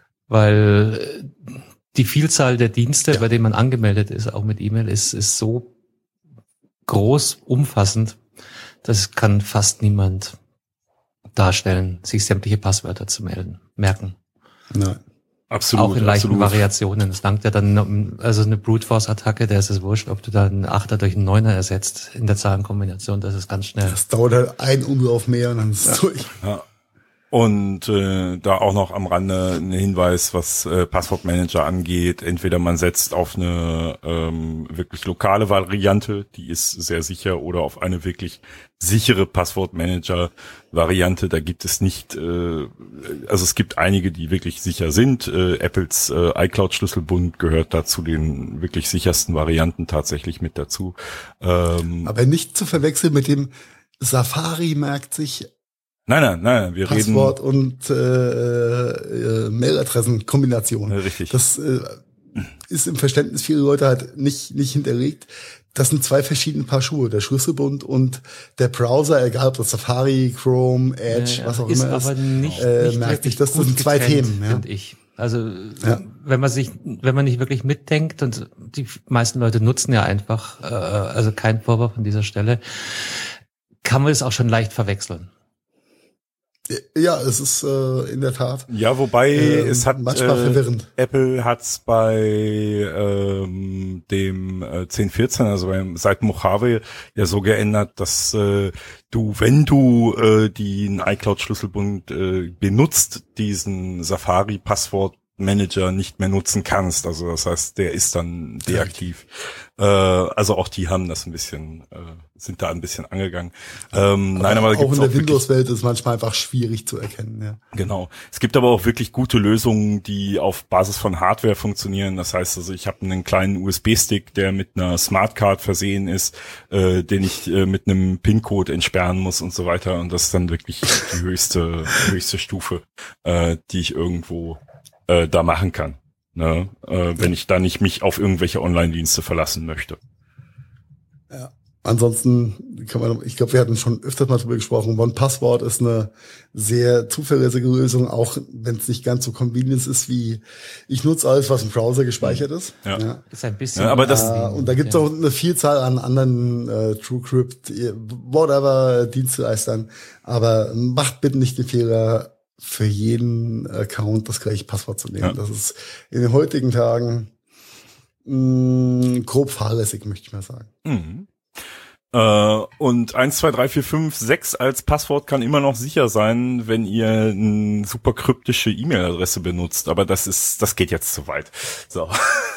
Weil die Vielzahl der Dienste, ja. bei denen man angemeldet ist, auch mit E-Mail, ist, ist so groß, umfassend, das kann fast niemand darstellen, sich sämtliche Passwörter zu melden, merken. Nein. Absolut, auch in leichten absolut. Variationen. Es langt ja dann, also eine Brute Force Attacke, der ist es wurscht, ob du da einen Achter durch einen Neuner ersetzt in der Zahlenkombination, das ist ganz schnell. Das dauert halt ein Umlauf mehr und dann ist es ja. durch. Ja. Und äh, da auch noch am Rande ein Hinweis, was äh, Passwortmanager angeht. Entweder man setzt auf eine ähm, wirklich lokale Variante, die ist sehr sicher, oder auf eine wirklich sichere Passwortmanager-Variante. Da gibt es nicht, äh, also es gibt einige, die wirklich sicher sind. Äh, Apples äh, iCloud-Schlüsselbund gehört da zu den wirklich sichersten Varianten tatsächlich mit dazu. Ähm, Aber nicht zu verwechseln mit dem Safari merkt sich Nein, nein, nein, wir Passwort reden und äh, äh, Mailadressenkombination. Ja, richtig. Das äh, ist im Verständnis vieler Leute halt nicht nicht hinterlegt. Das sind zwei verschiedene Paar Schuhe, der Schlüsselbund und der Browser, egal ob das Safari, Chrome, Edge, ja, ja, was auch ist immer aber ist, nicht, äh, nicht merkt sich, das gut sind zwei getrennt, Themen. Ja. finde ich. Also ja. wenn man sich, wenn man nicht wirklich mitdenkt, und die meisten Leute nutzen ja einfach, äh, also kein Vorwurf an dieser Stelle, kann man es auch schon leicht verwechseln. Ja, es ist äh, in der Tat. Ja, wobei ähm, es hat manchmal äh, verwirrend. Apple hat's bei ähm, dem äh, zehn vierzehn, also beim seit Mojave, ja so geändert, dass äh, du, wenn du äh, den iCloud-Schlüsselbund äh, benutzt, diesen Safari-Passwort-Manager nicht mehr nutzen kannst. Also das heißt, der ist dann deaktiv. Äh, also auch die haben das ein bisschen, äh, sind da ein bisschen angegangen. Ähm, aber nein, aber auch in der Windows-Welt ist manchmal einfach schwierig zu erkennen. Ja. Genau. Es gibt aber auch wirklich gute Lösungen, die auf Basis von Hardware funktionieren. Das heißt also, ich habe einen kleinen U S B-Stick, der mit einer Smartcard versehen ist, äh, den ich äh, mit einem PIN-Code entsperren muss und so weiter. Und das ist dann wirklich die höchste höchste Stufe, äh, die ich irgendwo äh, da machen kann. Ne? Äh, wenn ich da nicht mich auf irgendwelche Online-Dienste verlassen möchte. Ja. Ansonsten kann man, ich glaube, wir hatten schon öfters mal drüber gesprochen, OnePassword ist eine sehr zuverlässige Lösung, auch wenn es nicht ganz so convenient ist, wie ich nutze alles, was im Browser gespeichert ist. Ja. Ja. Ist ein bisschen. Ja, aber das, äh, und da gibt es ja auch eine Vielzahl an anderen äh, TrueCrypt, whatever Dienstleistern, aber macht bitte nicht den Fehler, für jeden Account das gleiche Passwort zu nehmen. Ja. Das ist in den heutigen Tagen mh, grob fahrlässig, möchte ich mal sagen. Mhm. Äh, und eins, zwei, drei, vier, fünf, sechs als Passwort kann immer noch sicher sein, wenn ihr eine super kryptische E-Mail-Adresse benutzt. Aber das ist, das geht jetzt zu weit. So.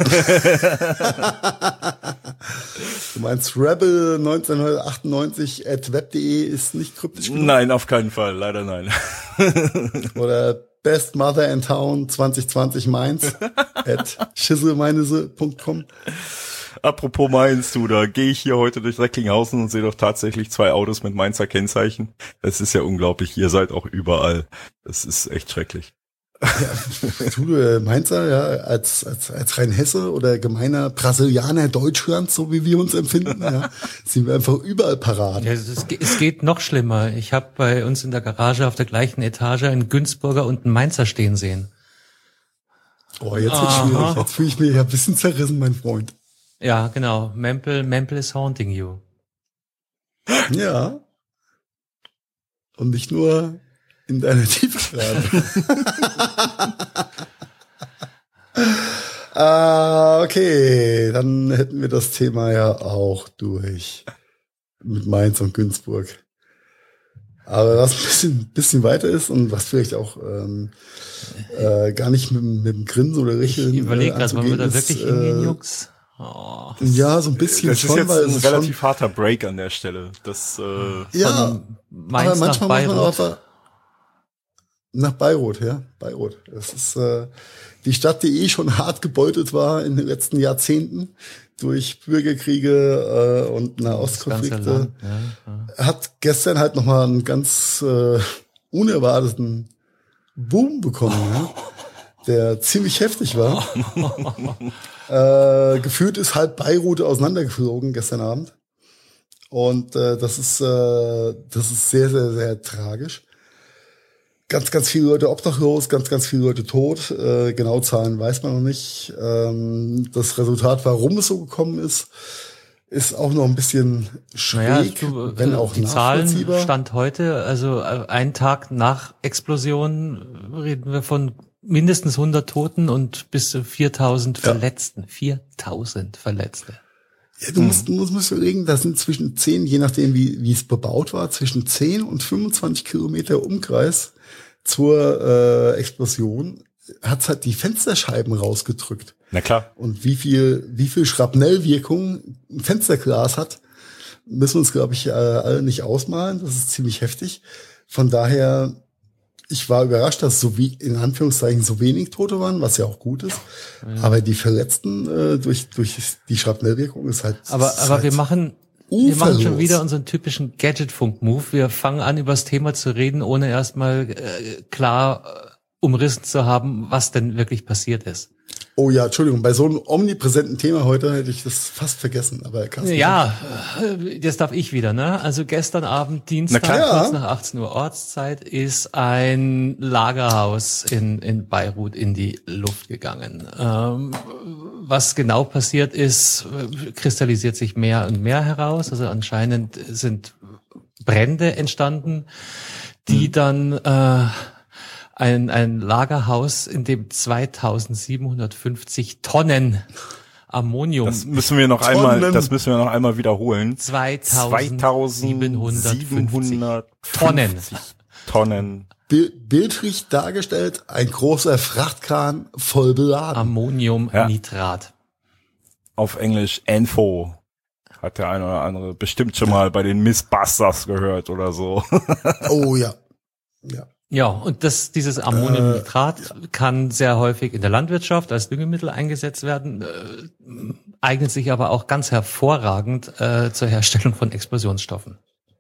Du meinst Rebel neunzehnhundertachtundneunzig at web punkt de ist nicht kryptisch genug? Nein, auf keinen Fall. Leider nein. Oder Best Mother in Town zwanzig zwanzig Mainz at schisselmeinese punkt com. Apropos Mainz, du, da gehe ich hier heute durch Recklinghausen und sehe doch tatsächlich zwei Autos mit Mainzer Kennzeichen. Das ist ja unglaublich. Ihr seid auch überall. Das ist echt schrecklich. Ja, du, äh, Mainzer, ja, als, als, als rein Hesse oder gemeiner Brasilianer Deutschlands, so wie wir uns empfinden, ja, sind wir einfach überall parat. Ja, es, es geht noch schlimmer. Ich habe bei uns in der Garage auf der gleichen Etage einen Günzburger und einen Mainzer stehen sehen. Oh, jetzt wird's schwierig. Jetzt fühle ich mich ja ein bisschen zerrissen, mein Freund. Ja, genau. Mempel, Mempel is haunting you. Ja. Und nicht nur in deiner Tiefgarage. Ah, okay. Dann hätten wir das Thema ja auch durch. Mit Mainz und Günzburg. Aber was ein bisschen, bisschen weiter ist und was vielleicht auch ähm, äh, gar nicht mit, mit dem Grinsen oder Richeln. Ich überlege gerade, wollen wir da ist, wirklich äh, hingehen, Jungs? Oh. Ja, so ein bisschen das schon, ist jetzt weil ein es relativ schon, harter Break an der Stelle. Das äh, ja, Mainz aber manchmal nach muss man Bayreuth. auch nach Bayreuth, ja, Bayreuth. Das ist äh, die Stadt, die eh schon hart gebeutelt war in den letzten Jahrzehnten durch Bürgerkriege äh, und Nahostkonflikte. Ja, ja. Hat gestern halt nochmal einen ganz äh, unerwarteten Boom bekommen, ja, der ziemlich heftig war. äh, gefühlt ist halt Beirut auseinandergeflogen gestern Abend. Und äh, das ist äh, das ist sehr, sehr, sehr tragisch. Ganz, ganz viele Leute obdachlos, ganz, ganz viele Leute tot. Äh, genau Zahlen weiß man noch nicht. Ähm, das Resultat, warum es so gekommen ist, ist auch noch ein bisschen schräg, naja, du, wenn auch die nachvollziehbar. Zahlen Stand heute, also einen Tag nach Explosion reden wir von mindestens hundert Toten und bis zu viertausend Ja. Verletzten. viertausend Verletzte. Ja, du musst, du musst, musst überlegen, das sind zwischen zehn, je nachdem wie, wie es bebaut war, zwischen zehn und fünfundzwanzig Kilometer Umkreis zur äh, Explosion hat's halt die Fensterscheiben rausgedrückt. na klar. Und wie viel, wie viel Schrapnellwirkung ein Fensterglas hat, müssen wir uns, glaube ich, äh, alle nicht ausmalen. Das ist ziemlich heftig. Von daher, ich war überrascht, dass so wie, in Anführungszeichen, so wenig Tote waren, was ja auch gut ist. Ja. Aber die Verletzten äh, durch, durch die Schrapnellwirkung ist halt. Aber, ist aber halt wir machen, wir machen schon wieder unseren typischen Gadgetfunk-Move. Wir fangen an, über das Thema zu reden, ohne erstmal äh, klar äh, umrissen zu haben, was denn wirklich passiert ist. Oh ja, Entschuldigung, bei so einem omnipräsenten Thema heute hätte ich das fast vergessen. Aber ja, das darf ich wieder, ne? Also gestern Abend, Dienstag, ja. kurz nach achtzehn Uhr Ortszeit, ist ein Lagerhaus in, in Beirut in die Luft gegangen. Ähm, was genau passiert ist, kristallisiert sich mehr und mehr heraus. Also anscheinend sind Brände entstanden, die hm. dann äh, ein, ein Lagerhaus, in dem zweitausendsiebenhundertfünfzig Tonnen Ammonium. Das müssen wir noch Tonnen. einmal, das müssen wir noch einmal wiederholen. zweitausendsiebenhundertfünfzig Tonnen. Tonnen. Bildlich dargestellt, ein großer Frachtkran voll beladen. Ammoniumnitrat. Ja. Auf Englisch N F O. Hat der eine oder andere bestimmt schon mal bei den Mythbusters gehört oder so. Oh ja. Ja. Ja, und das, dieses Ammoniumnitrat äh, ja. kann sehr häufig in der Landwirtschaft als Düngemittel eingesetzt werden, äh, eignet sich aber auch ganz hervorragend äh, zur Herstellung von Explosionsstoffen.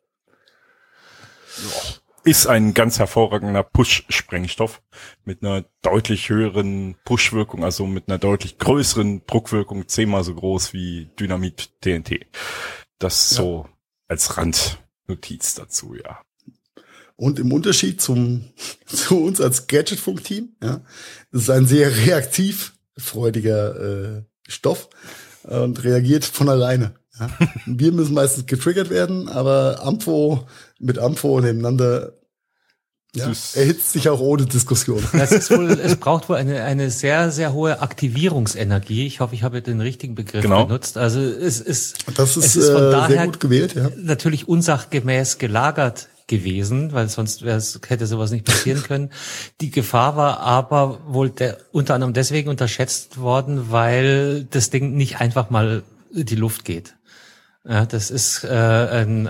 Ist ein ganz hervorragender Push-Sprengstoff mit einer deutlich höheren Push-Wirkung, also mit einer deutlich größeren Druckwirkung, zehnmal so groß wie Dynamit T N T. Das ja. so als Randnotiz dazu, ja. Und im Unterschied zum, zu uns als Gadgetfunk-Team, ja, das ist ein sehr reaktiv freudiger äh, Stoff äh, und reagiert von alleine. Ja. Wir müssen meistens getriggert werden, aber Ampho mit Ampho nebeneinander ja, erhitzt sich auch ohne Diskussion. Das ist wohl, es braucht wohl eine, eine sehr, sehr hohe Aktivierungsenergie. Ich hoffe, ich habe den richtigen Begriff genau. benutzt. Also es ist, das ist, es ist von äh, daher sehr gut gewählt, ja. Natürlich unsachgemäß gelagert gewesen, weil sonst hätte sowas nicht passieren können. Die Gefahr war aber wohl der, unter anderem deswegen unterschätzt worden, weil das Ding nicht einfach mal in die Luft geht. Ja, das ist äh, ein,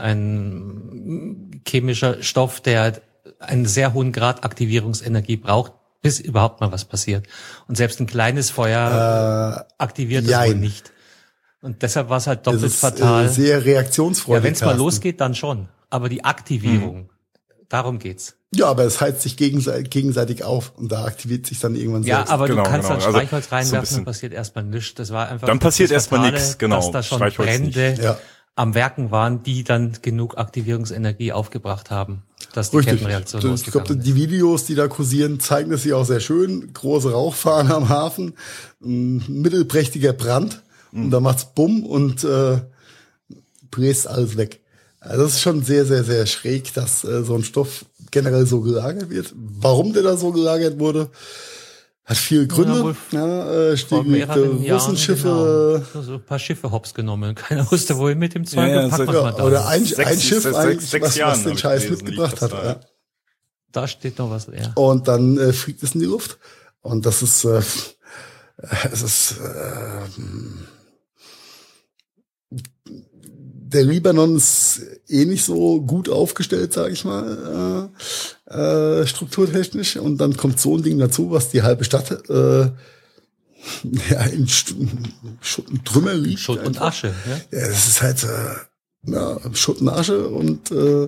ein chemischer Stoff, der einen sehr hohen Grad Aktivierungsenergie braucht, bis überhaupt mal was passiert. Und selbst ein kleines Feuer äh, aktiviert es wohl nicht. Und deshalb war es halt doppelt das ist, fatal. Äh, sehr reaktionsfreudig. Ja, wenn es mal losgeht, dann schon. Aber die Aktivierung, hm. darum geht's. Ja, aber es heizt sich gegenseitig, gegenseitig auf und da aktiviert sich dann irgendwann ja, selbst. Ja, aber genau, du kannst genau. dann Streichholz also, reinwerfen so und passiert erstmal nichts. Das war einfach dann passiert das erstmal Fatale, nichts, genau. dass da schon Brände ja. am Werken waren, die dann genug Aktivierungsenergie aufgebracht haben, dass die Richtig. Kettenreaktion Ich losgegangen glaube, ist. die Videos, die da kursieren, zeigen das hier auch sehr schön. Große Rauchfahne am Hafen, ein mittelprächtiger Brand mhm. und da macht's Bumm und äh, bläst alles weg. Also das ist schon sehr, sehr, sehr schräg, dass äh, so ein Stoff generell so gelagert wird. Warum der da so gelagert wurde, hat viele Gründe. Ja, ja, äh, stillgelegte Russenschiffe. Genau. So ein paar Schiffe hops genommen. Keiner wusste, wohin mit dem Zeug ja, und packt ja, was man da. Oder ein, sechs, ein Schiff sechs, eigentlich, sechs was, Jahren was den Scheiß gelesen, mitgebracht hat. da. Ja. Da steht noch was leer. Und dann äh, fliegt es in die Luft. Und das ist, äh, es ist, äh, der Libanon ist eh nicht so gut aufgestellt, sage ich mal, äh, äh, strukturtechnisch. Und dann kommt so ein Ding dazu, was die halbe Stadt äh, ja, in St- Schutt und Trümmer liegt. Schutt und einfach. Asche. Ja? Ja, das ist halt äh, ja, Schutt und Asche. Und äh,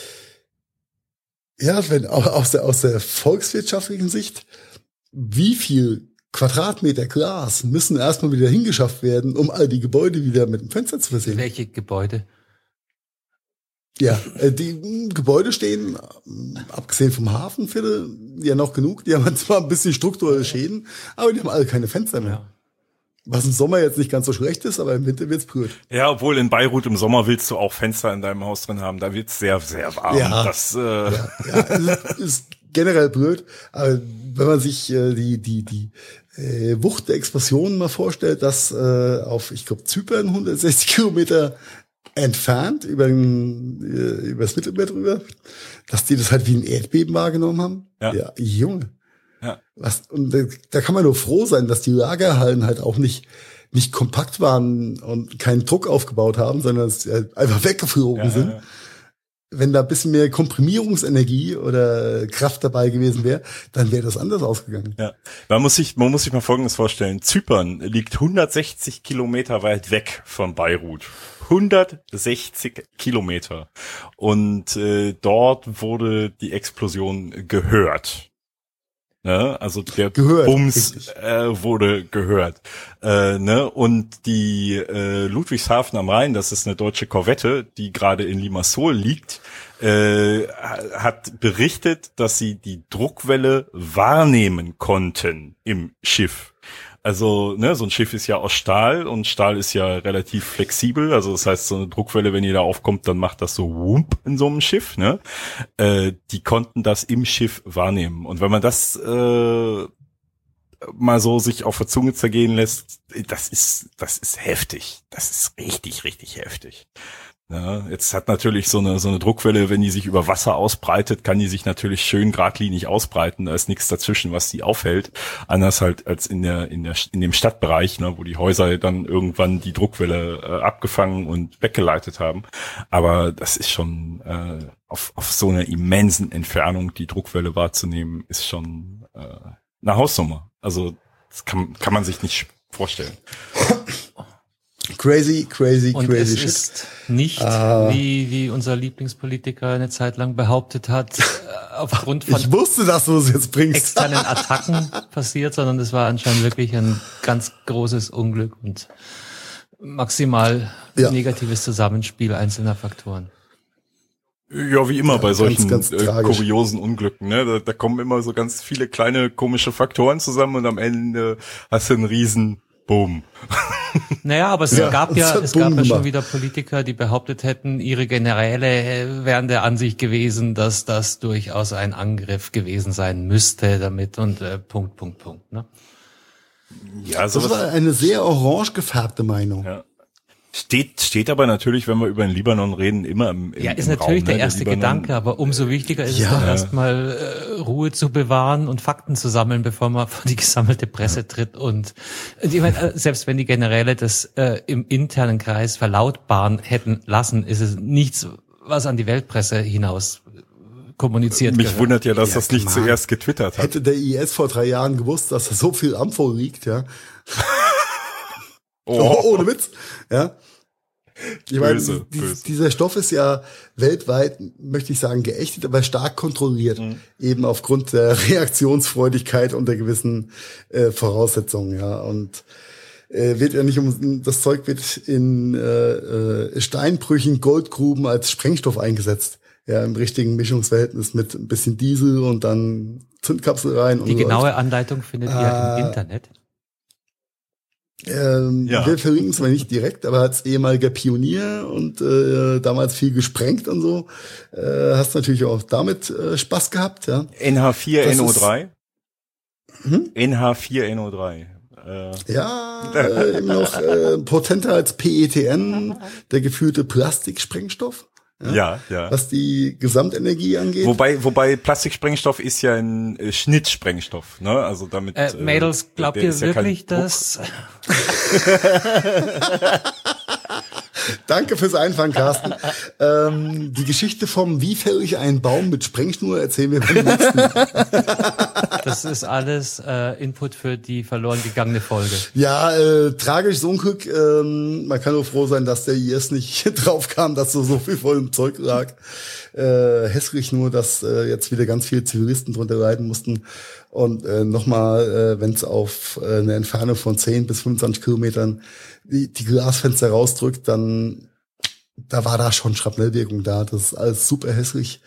ja, wenn auch aus der, aus der volkswirtschaftlichen Sicht, wie viel Quadratmeter Glas müssen erstmal wieder hingeschafft werden, um all die Gebäude wieder mit dem Fenster zu versehen. Welche Gebäude? Ja, die Gebäude stehen, abgesehen vom Hafenviertel, ja noch genug. Die haben zwar ein bisschen strukturelle Schäden, aber die haben alle keine Fenster mehr. Ja. Was im Sommer jetzt nicht ganz so schlecht ist, aber im Winter wird's blöd. Ja, obwohl in Beirut im Sommer willst du auch Fenster in deinem Haus drin haben. Da wird's sehr, sehr warm. Ja, das, äh ja, ja ist, ist generell blöd. Aber wenn man sich äh, die die die äh, Wucht der Explosionen mal vorstellt, dass äh, auf, ich glaube, Zypern hundertsechzig Kilometer entfernt über den, äh, über das Mittelmeer drüber, dass die das halt wie ein Erdbeben wahrgenommen haben. Ja, ja Junge. Ja. Was, und da, da kann man nur froh sein, dass die Lagerhallen halt auch nicht nicht kompakt waren und keinen Druck aufgebaut haben, sondern dass sie halt einfach weggeflogen ja, sind. Ja, ja. Wenn da ein bisschen mehr Komprimierungsenergie oder Kraft dabei gewesen wäre, dann wäre das anders ausgegangen. Ja, man muss sich, man muss sich mal Folgendes vorstellen. Zypern liegt hundertsechzig Kilometer weit weg von Beirut. hundertsechzig Kilometer. Und äh, dort wurde die Explosion gehört. Ne? Also der gehört, Bums äh, wurde gehört. Äh, ne? Und die äh, Ludwigshafen am Rhein, das ist eine deutsche Korvette, die gerade in Limassol liegt, äh, hat berichtet, dass sie die Druckwelle wahrnehmen konnten im Schiff. Also, ne, so ein Schiff ist ja aus Stahl und Stahl ist ja relativ flexibel. Also das heißt, so eine Druckwelle, wenn die da aufkommt, dann macht das so wump in so einem Schiff, ne? Äh, die konnten das im Schiff wahrnehmen. Und wenn man das äh, mal so sich auf der Zunge zergehen lässt, das ist, das ist heftig. Das ist richtig, richtig heftig. Ja, jetzt hat natürlich so eine so eine Druckwelle, wenn die sich über Wasser ausbreitet, kann die sich natürlich schön geradlinig ausbreiten. Da ist nichts dazwischen, was die aufhält. Anders halt als in der in der in dem Stadtbereich, ne, wo die Häuser dann irgendwann die Druckwelle äh, abgefangen und weggeleitet haben. Aber das ist schon äh, auf auf so einer immensen Entfernung die Druckwelle wahrzunehmen, ist schon äh, eine Hausnummer. Also das kann kann man sich nicht vorstellen. Crazy, crazy, und crazy es shit. ist nicht, ah. wie, wie unser Lieblingspolitiker eine Zeit lang behauptet hat, aufgrund von ich wusste, dass du es jetzt bringst. externen Attacken passiert, sondern es war anscheinend wirklich ein ganz großes Unglück und maximal ja. negatives Zusammenspiel einzelner Faktoren. Ja, wie immer ja, bei solchen ganz, ganz äh, kuriosen Unglücken, ne? Da, da kommen immer so ganz viele kleine komische Faktoren zusammen und am Ende hast du einen riesen Boom. Naja, aber es ja, gab ja, es gab ja gemacht. schon wieder Politiker, die behauptet hätten, ihre Generäle wären der Ansicht gewesen, dass das durchaus ein Angriff gewesen sein müsste damit und äh, Punkt, Punkt, Punkt. Ne? Ja, sowas, das war eine sehr orange gefärbte Meinung. Ja. Steht, steht aber natürlich, wenn wir über den Libanon reden, immer im, im Ja, ist im natürlich Raum, der ne? erste der Gedanke, aber umso wichtiger ist ja. es doch erstmal äh, Ruhe zu bewahren und Fakten zu sammeln, bevor man vor die gesammelte Presse ja. tritt. Und ich meine, selbst wenn die Generäle das äh, im internen Kreis verlautbaren hätten lassen, ist es nichts, was an die Weltpresse hinaus kommuniziert Mich gehört. wundert ja, dass ja, das nicht Mann. zuerst getwittert hat. Hätte der I S vor drei Jahren gewusst, dass da so viel Ampho liegt, ja. oh. oh, ohne Witz, ja. Ich meine, böse, die, böse. dieser Stoff ist ja weltweit, möchte ich sagen, geächtet, aber stark kontrolliert. Mhm. Eben aufgrund der Reaktionsfreudigkeit unter gewissen äh, Voraussetzungen, ja. Und äh, wird ja nicht um, das Zeug wird in äh, äh, Steinbrüchen, Goldgruben als Sprengstoff eingesetzt. Ja, im richtigen Mischungsverhältnis mit ein bisschen Diesel und dann Zündkapsel rein. Die und genaue so. Anleitung findet ihr äh, im Internet. Ähm, ja. Wir verlinken es mal nicht direkt, aber als ehemaliger Pionier und äh, damals viel gesprengt und so, äh, hast natürlich auch damit äh, Spaß gehabt, ja. N H vier Das N O drei? Ist, hm? N H vier N O drei. Äh. Ja, äh, eben noch äh, potenter als P E T N, der gefühlte Plastiksprengstoff. Ja, ja, ja. Was die Gesamtenergie angeht. Wobei, wobei Plastiksprengstoff ist ja ein äh, Schnittsprengstoff, ne? Also damit. Äh, Mädels, glaubt der ihr ist ja wirklich, kein dass... Danke fürs Einfangen, Carsten. ähm, die Geschichte vom Wie fäll ich einen Baum mit Sprengschnur erzählen wir beim nächsten Mal. Das ist alles äh, Input für die verloren gegangene Folge. Ja, äh, tragisches Unglück. Ähm, man kann nur froh sein, dass der I S nicht drauf kam, dass so, so viel voll im Zeug lag. Äh, hässlich nur, dass äh, jetzt wieder ganz viele Zivilisten drunter leiden mussten. Und äh, nochmal, äh, wenn es auf äh, eine Entfernung von zehn bis fünfundzwanzig Kilometern die, die Glasfenster rausdrückt, dann da war da schon Schrapnellwirkung da. Das ist alles super hässlich.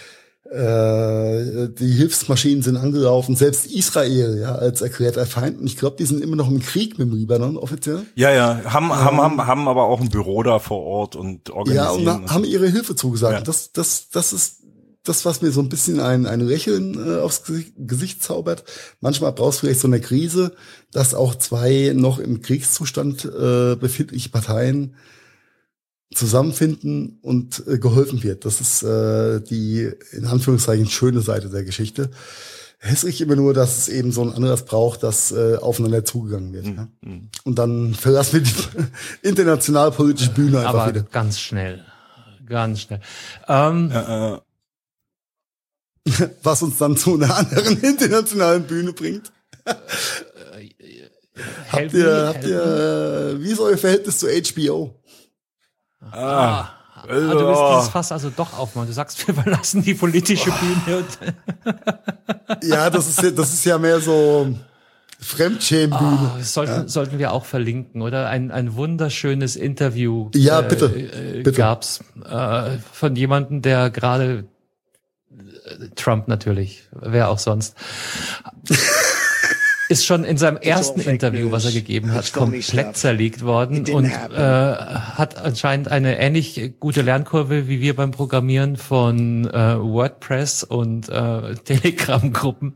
Äh, die Hilfsmaschinen sind angelaufen, selbst Israel, ja, als erklärter Feind. Und ich glaube, die sind immer noch im Krieg mit dem Libanon, offiziell. Ja, ja, haben, haben, haben, haben aber auch ein Büro da vor Ort und organisieren. Ja, und haben ihre Hilfe zugesagt. Ja. Das, das, das ist das, was mir so ein bisschen ein, ein Lächeln äh, aufs Gesicht, Gesicht zaubert. Manchmal brauchst du vielleicht so eine Krise, dass auch zwei noch im Kriegszustand äh, befindliche Parteien zusammenfinden und äh, geholfen wird. Das ist äh, die, in Anführungszeichen, schöne Seite der Geschichte. Hässlich immer nur, dass es eben so ein Anlass braucht, dass äh, aufeinander zugegangen wird. Mhm. Ja? Und dann verlassen wir die international politische Bühne einfach Aber wieder. ganz schnell. Ganz schnell. Ähm, äh, äh. Was uns dann zu einer anderen internationalen Bühne bringt. habt ihr, habt ihr, wie ist euer Verhältnis zu H B O? Ah, Ah, du willst dieses Fass also doch aufmachen. Du sagst, wir verlassen die politische Bühne. Und ja, das ist ja, das ist ja mehr so Fremdschämen-Bühne. Oh, sollten, ja. sollten wir auch verlinken, oder? Ein, ein wunderschönes Interview. Ja, bitte. Äh, bitte. Gab's äh, von jemandem, der gerade äh, Trump natürlich, wer auch sonst. Ist schon in seinem ersten Interview, was er gegeben hat, komplett zerlegt worden und äh, hat anscheinend eine ähnlich gute Lernkurve wie wir beim Programmieren von äh, WordPress und äh, Telegram-Gruppen.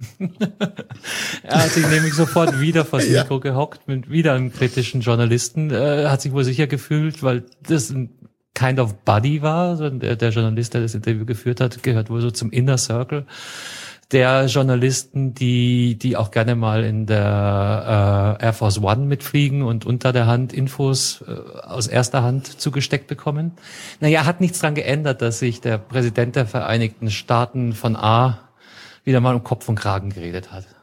Er hat sich nämlich sofort wieder vors Mikro ja. gehockt mit wieder einem kritischen Journalisten, äh, hat sich wohl sicher gefühlt, weil das ein kind of buddy war. Also der, der Journalist, der das Interview geführt hat, gehört wohl so zum Inner Circle der Journalisten, die die auch gerne mal in der äh, Air Force One mitfliegen und unter der Hand Infos äh, aus erster Hand zugesteckt bekommen. Naja, hat nichts dran geändert, dass sich der Präsident der Vereinigten Staaten von A wieder mal um Kopf und Kragen geredet hat.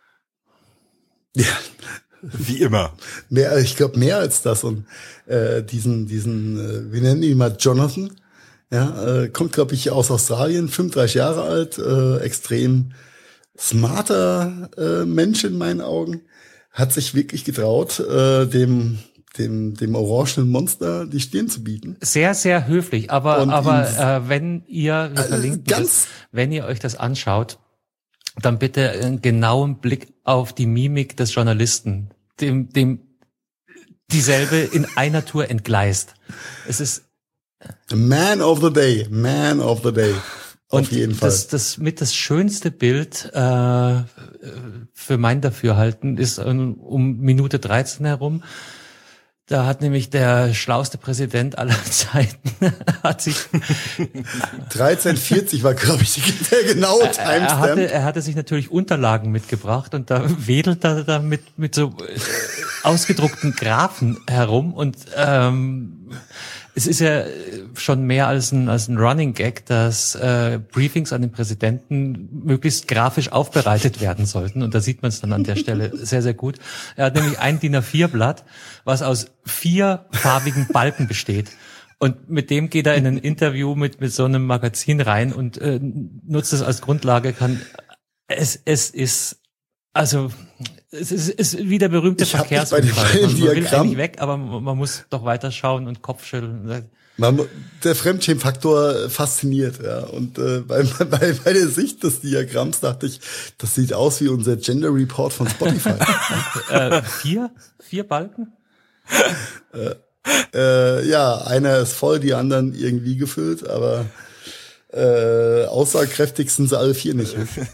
Ja, wie immer. Mehr, ich glaube mehr als das und äh, diesen diesen, äh, wir nennen ihn mal Jonathan. Ja, äh, kommt, glaube ich, aus Australien, fünfunddreißig Jahre alt, äh, extrem smarter äh, Mensch in meinen Augen, hat sich wirklich getraut, äh, dem dem dem orangenen Monster die Stirn zu bieten. Sehr, sehr höflich, aber und aber äh, wenn ihr, wir verlinken ganz das, wenn ihr euch das anschaut, dann bitte einen genauen Blick auf die Mimik des Journalisten, dem dem dieselbe in einer Tour entgleist. Es ist Man of the Day, Man of the Day. Auf und jeden Fall. Das, das mit das schönste Bild äh, für mein Dafürhalten ist um, um Minute dreizehn herum. Da hat nämlich der schlauste Präsident aller Zeiten hat sich dreizehn vierzig war, glaube ich, der genaue Timestamp. Er hatte, er hatte sich natürlich Unterlagen mitgebracht und da wedelt er da mit mit so ausgedruckten Graphen herum und ähm, es ist ja schon mehr als ein, als ein Running Gag, dass äh, Briefings an den Präsidenten möglichst grafisch aufbereitet werden sollten. Und da sieht man es dann an der Stelle sehr, sehr gut. Er hat nämlich ein D I N A vier Blatt, was aus vier farbigen Balken besteht. Und mit dem geht er in ein Interview mit mit so einem Magazin rein und äh, nutzt es als Grundlage. Kann es es ist also es ist, ist wie der berühmte ich Verkehrsunfall. Man, man will eigentlich weg, aber man muss doch weiter schauen und Kopfschütteln. Man, der Fremdschämen-Faktor fasziniert, ja. Und äh, bei, bei, bei der Sicht des Diagramms dachte ich, das sieht aus wie unser Gender Report von Spotify. äh, vier? Vier Balken? äh, äh, ja, einer ist voll, die anderen irgendwie gefüllt, aber äh, aussagekräftig sind sie alle vier nicht.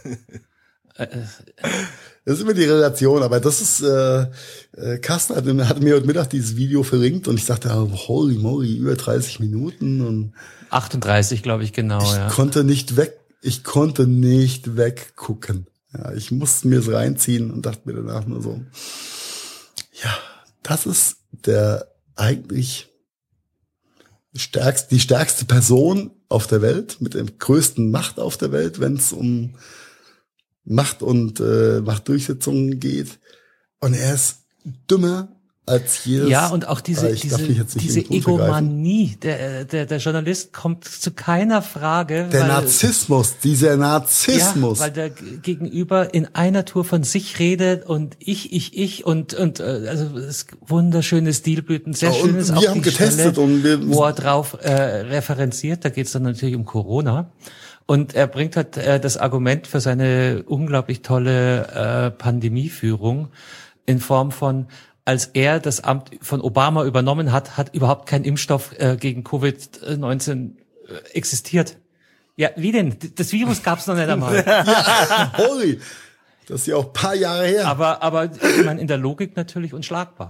Das ist immer die Relation, aber das ist, äh, äh, Carsten hat, hat mir heute Mittag dieses Video verlinkt und ich dachte, oh, holy moly, über dreißig Minuten und achtunddreißig, glaube ich, genau, ich ja. Ich konnte nicht weg, ich konnte nicht weggucken. Ja, ich musste mir es reinziehen und dachte mir danach nur so, ja, das ist der eigentlich stärkste, die stärkste Person auf der Welt, mit der größten Macht auf der Welt, wenn es um Macht und äh, Machtdurchsetzung geht. Und er ist dümmer als jedes. Ja, und auch diese, diese, diese Egomanie. Der, der, der Journalist kommt zu keiner Frage. Der weil, Narzissmus, dieser Narzissmus. Ja, weil der Gegenüber in einer Tour von sich redet und ich, ich, ich und, und, also, das wunderschöne Stilblüten, sehr ja, schönes auch wir haben getestet Stelle, und wir, wo er drauf äh, referenziert. Da geht es dann natürlich um Corona. Und er bringt halt äh, das Argument für seine unglaublich tolle äh, Pandemieführung in Form von, als er das Amt von Obama übernommen hat, hat überhaupt kein Impfstoff äh, gegen Covid neunzehn äh, existiert. Ja, wie denn? Das Virus gab's noch nicht einmal. Ja, holy. Das ist ja auch ein paar Jahre her. Aber, aber ich meine, in der Logik natürlich unschlagbar.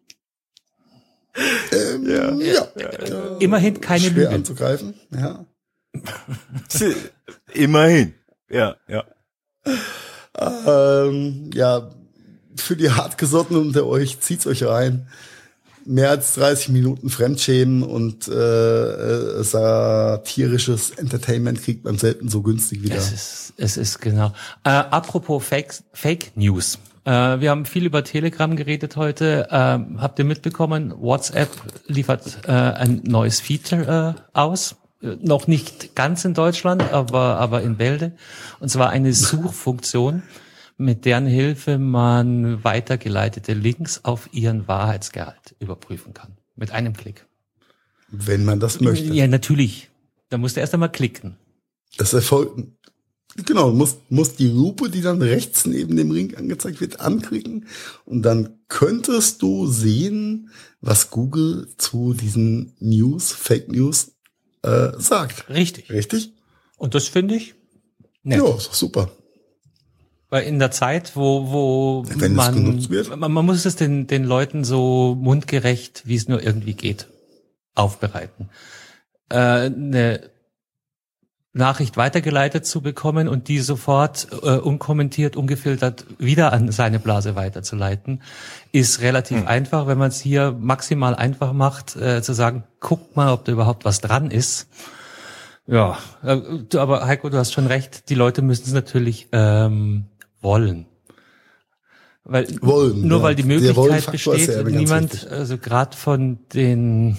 Ähm, ja. Ja. ja. Immerhin keine Schwer Lüge. Anzugreifen, ja. Immerhin. Ja, ja. Ähm, ja, für die Hartgesottenen unter euch, zieht's euch rein. Mehr als dreißig Minuten Fremdschämen und äh, satirisches Entertainment kriegt man selten so günstig wieder. Es ist, es ist genau. Äh, apropos Fake, Fake News. Äh, wir haben viel über Telegram geredet heute. Ähm, habt ihr mitbekommen, WhatsApp liefert äh, ein neues Feature äh, aus. Äh, noch nicht ganz in Deutschland, aber aber in Bälde. Und zwar eine Suchfunktion, mit deren Hilfe man weitergeleitete Links auf ihren Wahrheitsgehalt überprüfen kann. Mit einem Klick. Wenn man das möchte. Ja, natürlich. Da musst du erst einmal klicken. Das erfolgt, genau, muss, muss die Lupe, die dann rechts neben dem Ring angezeigt wird, anklicken. Und dann könntest du sehen, was Google zu diesen News, Fake News, äh, sagt. Richtig. Richtig? Und das finde ich nett. Ja, ist doch super. Weil in der Zeit, wo, wo Wenn man, es genutzt wird. man, man muss es den, den Leuten so mundgerecht, wie es nur irgendwie geht, aufbereiten. Äh, eine Nachricht weitergeleitet zu bekommen und die sofort äh, unkommentiert, ungefiltert wieder an seine Blase weiterzuleiten, ist relativ hm. einfach, wenn man es hier maximal einfach macht, äh, zu sagen, guck mal, ob da überhaupt was dran ist. Ja, äh, aber Heiko, du hast schon recht, die Leute müssen es natürlich ähm, wollen. Weil wollen, nur ja. weil die Möglichkeit besteht, ja niemand, wichtig. also gerade von den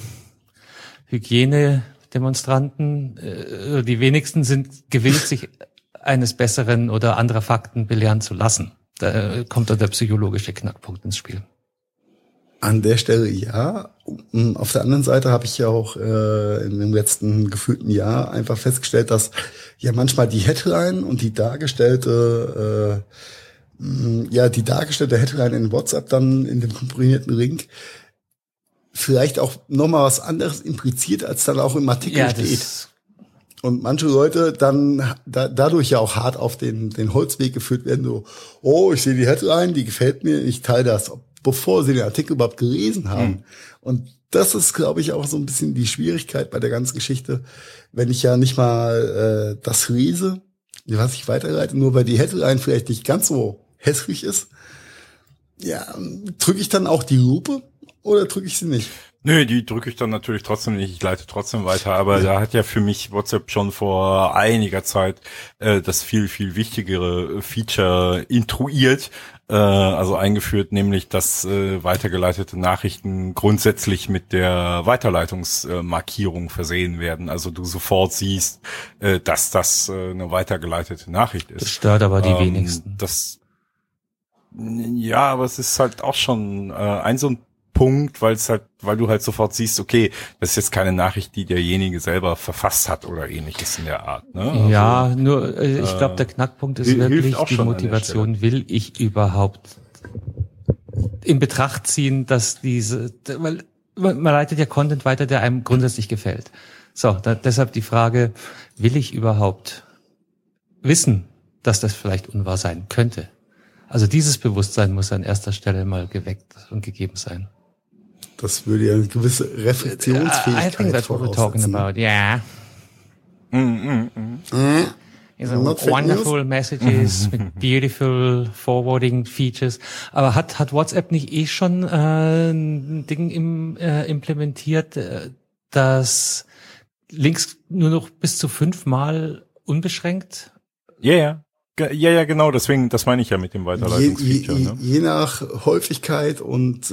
Hygienedemonstranten, äh, die wenigsten sind gewillt, sich eines Besseren oder anderer Fakten belehren zu lassen. Da kommt dann der psychologische Knackpunkt ins Spiel. An der Stelle ja. Auf der anderen Seite habe ich ja auch äh, in dem letzten gefühlten Jahr einfach festgestellt, dass ja manchmal die Headline und die dargestellte äh, mh, ja die dargestellte Headline in WhatsApp dann in dem komprimierten Link vielleicht auch nochmal was anderes impliziert, als dann auch im Artikel ja, steht. Und manche Leute dann da, dadurch ja auch hart auf den den Holzweg geführt werden, so, oh, ich sehe die Headline, die gefällt mir, ich teile das, bevor sie den Artikel überhaupt gelesen haben. Mhm. Und das ist, glaube ich, auch so ein bisschen die Schwierigkeit bei der ganzen Geschichte, wenn ich ja nicht mal äh, das lese, was ich weiterleite, nur weil die Headline vielleicht nicht ganz so hässlich ist, ja, drücke ich dann auch die Lupe oder drücke ich sie nicht? Nö, die drücke ich dann natürlich trotzdem nicht. Ich leite trotzdem weiter. Aber ja. Da hat ja für mich WhatsApp schon vor einiger Zeit äh, das viel, viel wichtigere Feature intruiert, äh, also eingeführt, nämlich, dass äh, weitergeleitete Nachrichten grundsätzlich mit der Weiterleitungsmarkierung äh, versehen werden. Also du sofort siehst, äh, dass das äh, eine weitergeleitete Nachricht ist. Das stört aber die ähm, wenigsten. Das, ja, aber es ist halt auch schon äh, ein so ein Punkt, weil es halt, weil du halt sofort siehst, okay, das ist jetzt keine Nachricht, die derjenige selber verfasst hat oder ähnliches in der Art. Ne? Also, ja, nur äh, ich glaube, der Knackpunkt ist äh, wirklich die Motivation. Will ich überhaupt in Betracht ziehen, dass diese, weil man leitet ja Content weiter, der einem grundsätzlich gefällt. So, da, deshalb die Frage: Will ich überhaupt wissen, dass das vielleicht unwahr sein könnte? Also dieses Bewusstsein muss an erster Stelle mal geweckt und gegeben sein. Das würde ja eine gewisse Reflexionsfähigkeit I think that's what we're talking about, yeah. Mm, mm, mm. It's wonderful messages with beautiful forwarding features. Aber hat hat WhatsApp nicht eh schon äh, ein Ding im, äh, implementiert, äh, dass Links nur noch bis zu fünfmal unbeschränkt? Ja, yeah, ja. Ja, ja, genau, deswegen, das meine ich ja mit dem Weiterleitungsfeature. Je, je, ne? je nach Häufigkeit und äh,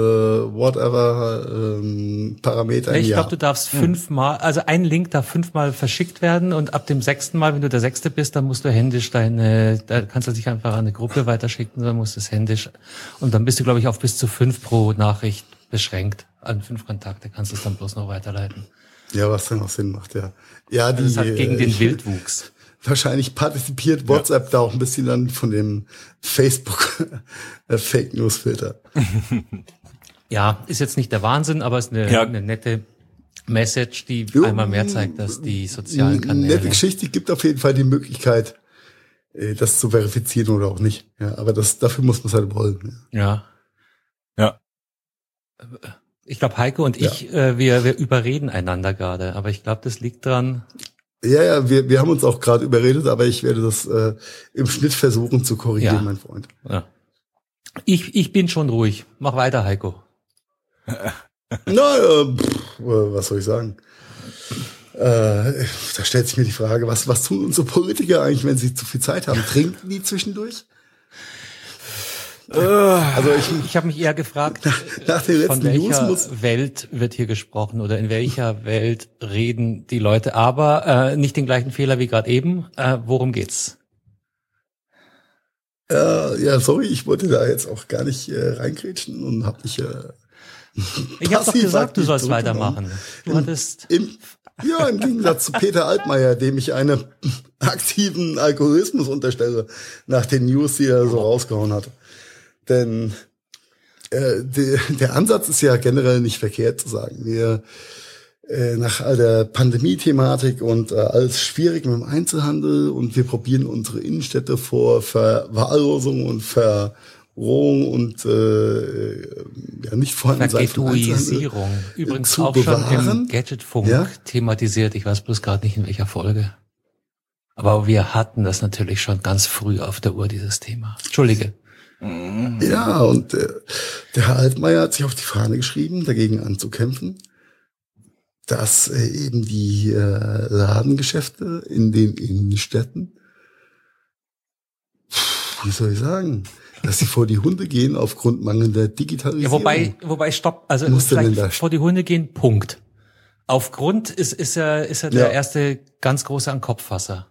whatever ähm, Parameter. Ich ja. glaube, du darfst hm. fünfmal, also ein Link darf fünfmal verschickt werden und ab dem sechsten Mal, wenn du der Sechste bist, dann musst du händisch deine, da kannst du dich einfach an eine Gruppe weiterschicken, dann musst du es händisch und dann bist du, glaube ich, auf bis zu fünf pro Nachricht beschränkt. An fünf Kontakte kannst du es dann bloß noch weiterleiten. Ja, was dann auch Sinn macht, ja. Ja, also die, das hat gegen äh, den Wildwuchs. Wahrscheinlich partizipiert WhatsApp ja. da auch ein bisschen dann von dem Facebook Fake News Filter. Ja, ist jetzt nicht der Wahnsinn, aber ist eine, ja. eine nette Message, die jo, einmal mehr zeigt, dass die sozialen Kanäle... Nette Geschichte, gibt auf jeden Fall die Möglichkeit, das zu verifizieren oder auch nicht. Ja, aber das, dafür muss man es halt wollen. Ja. Ja. Ich glaube, Heiko und ich, ja. äh, wir, wir überreden einander gerade, aber ich glaube, das liegt dran... Ja, ja, wir, wir haben uns auch gerade überredet, aber ich werde das äh, im Schnitt versuchen zu korrigieren, ja. mein Freund. Ja. Ich, ich bin schon ruhig. Mach weiter, Heiko. Na, äh, pff, was soll ich sagen? Äh, da stellt sich mir die Frage, was, was tun unsere Politiker eigentlich, wenn sie zu viel Zeit haben? Trinken die zwischendurch? Also ich, ich habe mich eher gefragt, nach der von welcher Welt wird hier gesprochen oder in welcher Welt reden die Leute, aber äh, nicht den gleichen Fehler wie gerade eben. Äh, worum geht's? Äh, ja, sorry, ich wollte da jetzt auch gar nicht äh, reingrätschen und habe mich. Äh, ich habe doch gesagt, du sollst weitermachen. Du hattest. Im, ja, im Gegensatz zu Peter Altmaier, dem ich einen aktiven Alkoholismus unterstelle, nach den News, die er so rausgehauen hat. Denn äh, de, der Ansatz ist ja generell nicht verkehrt zu sagen. Wir äh, nach all der Pandemie-Thematik und äh, alles schwierig mit dem Einzelhandel und wir probieren unsere Innenstädte vor Verwahrlosung und Verrohung und äh, ja nicht vorhanden sein von Einzelhandel übrigens auch bewahren. Schon im Gadgetfunk ja? thematisiert. Ich weiß bloß gerade nicht in welcher Folge. Aber wir hatten das natürlich schon ganz früh auf der Uhr, dieses Thema. Entschuldige. Ja, und äh, der Herr Altmaier hat sich auf die Fahne geschrieben, dagegen anzukämpfen, dass äh, eben die äh, Ladengeschäfte in den Innenstädten, wie soll ich sagen, dass sie vor die Hunde gehen aufgrund mangelnder Digitalisierung. Ja, wobei, wobei, stopp, also vielleicht vor die Hunde gehen, Punkt. Aufgrund ist, ist er, ist er der ja. erste ganz große An-Kopf-Fasser.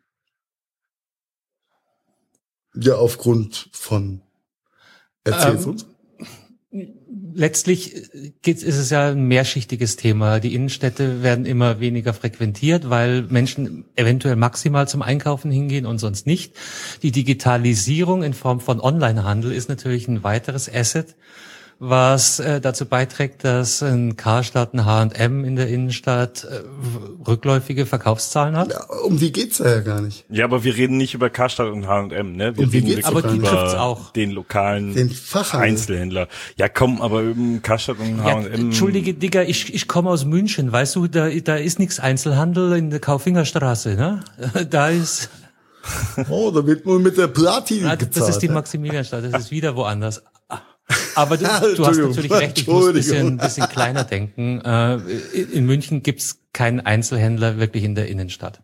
Ja, aufgrund von Erzähl's ähm, uns. Letztlich geht's, ist es ja ein mehrschichtiges Thema. Die Innenstädte werden immer weniger frequentiert, weil Menschen eventuell maximal zum Einkaufen hingehen und sonst nicht. Die Digitalisierung in Form von Onlinehandel ist natürlich ein weiteres Asset, was äh, dazu beiträgt, dass ein Karstadt, ein H und M in der Innenstadt äh, rückläufige Verkaufszahlen hat. Ja, um die geht's ja gar nicht. Ja, aber wir reden nicht über Karstadt und H und M, ne? Wir um reden wirklich aber die über auch. den lokalen den Einzelhändler. Ja, komm, aber über Karstadt und H und M. Ja, entschuldige, Digga, ich ich komme aus München, weißt du, da da ist nix Einzelhandel in der Kaufingerstraße, ne? Da ist Oh, da wird nur mit der Platin ja, gezahlt. Das ist die Maximilianstadt, das ist wieder woanders. Aber du, du hast natürlich recht, ich muss ein bisschen, bisschen kleiner denken. In München gibt's keinen Einzelhändler wirklich in der Innenstadt.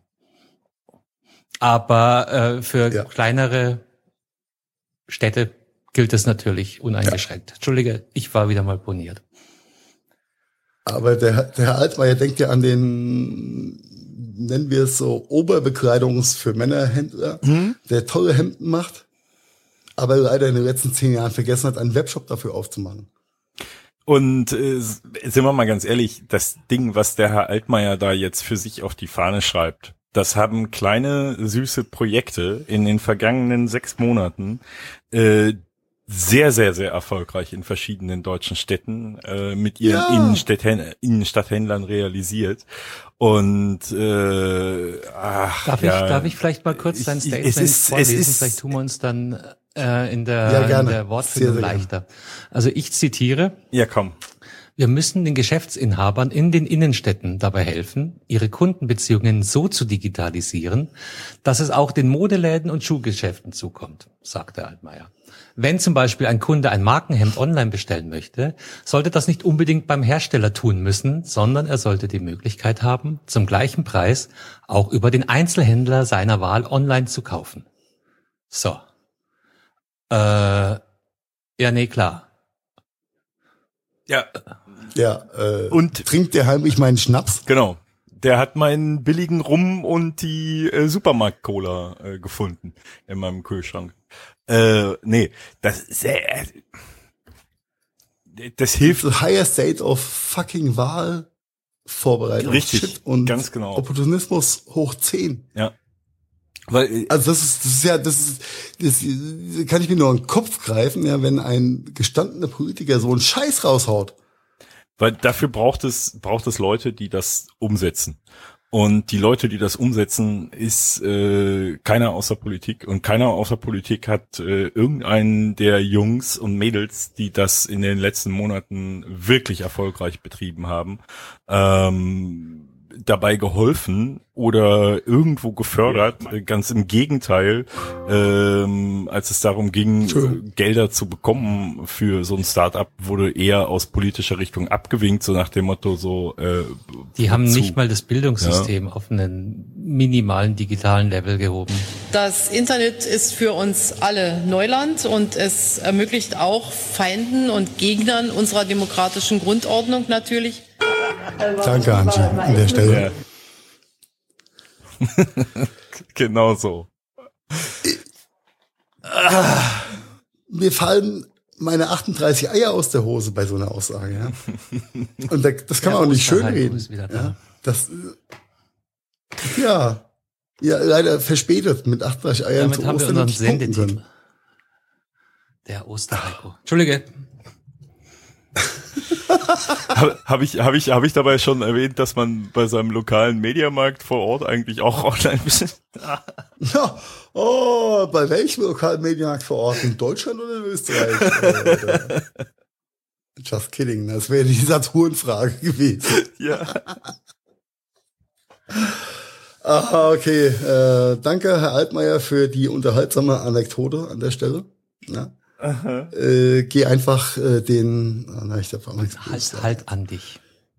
Aber für ja. kleinere Städte gilt es natürlich uneingeschränkt. Ja. Entschuldige, ich war wieder mal poniert. Aber der, der Herr Altmaier denkt ja an den, nennen wir es so, Oberbekleidungs- für Männerhändler, mhm. der tolle Hemden macht. Aber leider in den letzten zehn Jahren vergessen hat, einen Webshop dafür aufzumachen. Und äh, sind wir mal ganz ehrlich, das Ding, was der Herr Altmaier da jetzt für sich auf die Fahne schreibt, das haben kleine, süße Projekte in den vergangenen sechs Monaten äh, sehr, sehr, sehr erfolgreich in verschiedenen deutschen Städten äh, mit ihren ja. Innenstädthändlern, Innenstadthändlern realisiert. Und äh, ach, darf ja, ich darf ich vielleicht mal kurz dein Statement es ist, vorlesen? Es ist, vielleicht tun wir uns dann äh, in der, ja, in der Wortfindung leichter. Gerne. Also ich zitiere. Ja, komm. Wir müssen den Geschäftsinhabern in den Innenstädten dabei helfen, ihre Kundenbeziehungen so zu digitalisieren, dass es auch den Modeläden und Schuhgeschäften zukommt, sagte Altmaier. Wenn zum Beispiel ein Kunde ein Markenhemd online bestellen möchte, sollte das nicht unbedingt beim Hersteller tun müssen, sondern er sollte die Möglichkeit haben, zum gleichen Preis auch über den Einzelhändler seiner Wahl online zu kaufen. So. Äh, ja, nee, klar. Ja. Ja, äh, und trinkt der heimlich meinen Schnaps? Genau. Der hat meinen billigen Rum und die äh, Supermarkt-Cola äh, gefunden in meinem Kühlschrank. Äh, nee, das ist äh, das hilft. The higher state of fucking Wahlvorbereitung. Richtig, Shit und ganz genau. Opportunismus hoch zehn. Ja. Weil, also das ist, das ist ja, das ist, das kann ich mir nur an den Kopf greifen, ja, wenn ein gestandener Politiker so einen Scheiß raushaut. Weil dafür braucht es, braucht es Leute, die das umsetzen. Und die Leute, die das umsetzen, ist äh, keiner außer Politik. Und keiner außer Politik hat äh, irgendeinen der Jungs und Mädels, die das in den letzten Monaten wirklich erfolgreich betrieben haben, ähm, dabei geholfen oder irgendwo gefördert. Ganz im Gegenteil, ähm, als es darum ging, äh, Gelder zu bekommen für so ein Start-up, wurde eher aus politischer Richtung abgewinkt, so nach dem Motto so. Äh, Die haben zu. nicht mal das Bildungssystem ja. auf einen minimalen digitalen Level gehoben. Das Internet ist für uns alle Neuland und es ermöglicht auch Feinden und Gegnern unserer demokratischen Grundordnung natürlich. Danke, Angie, an der Stelle. Ja. Genau so. Mir fallen meine achtunddreißig Eier aus der Hose bei so einer Aussage. Ja? Und da, das kann man auch nicht schönreden. Ja? Das, ja, ja, leider verspätet mit achtunddreißig Eiern Damit zu haben wir Ostern unseren nicht punkten Sendetitel. können. Der Osterheiko. Entschuldige. Habe hab ich, hab ich, hab ich dabei schon erwähnt, dass man bei seinem lokalen Mediamarkt vor Ort eigentlich auch online ist? Ja, oh, bei welchem lokalen Mediamarkt vor Ort? In Deutschland oder in Österreich? Äh, Just kidding, das wäre die Saturn-Frage gewesen. Ja. Ah, okay. Äh, danke, Herr Altmaier, für die unterhaltsame Anekdote an der Stelle. Ja. Äh, geh einfach äh, den. Oh, na, ich hab auch nichts Halt, halt an dich.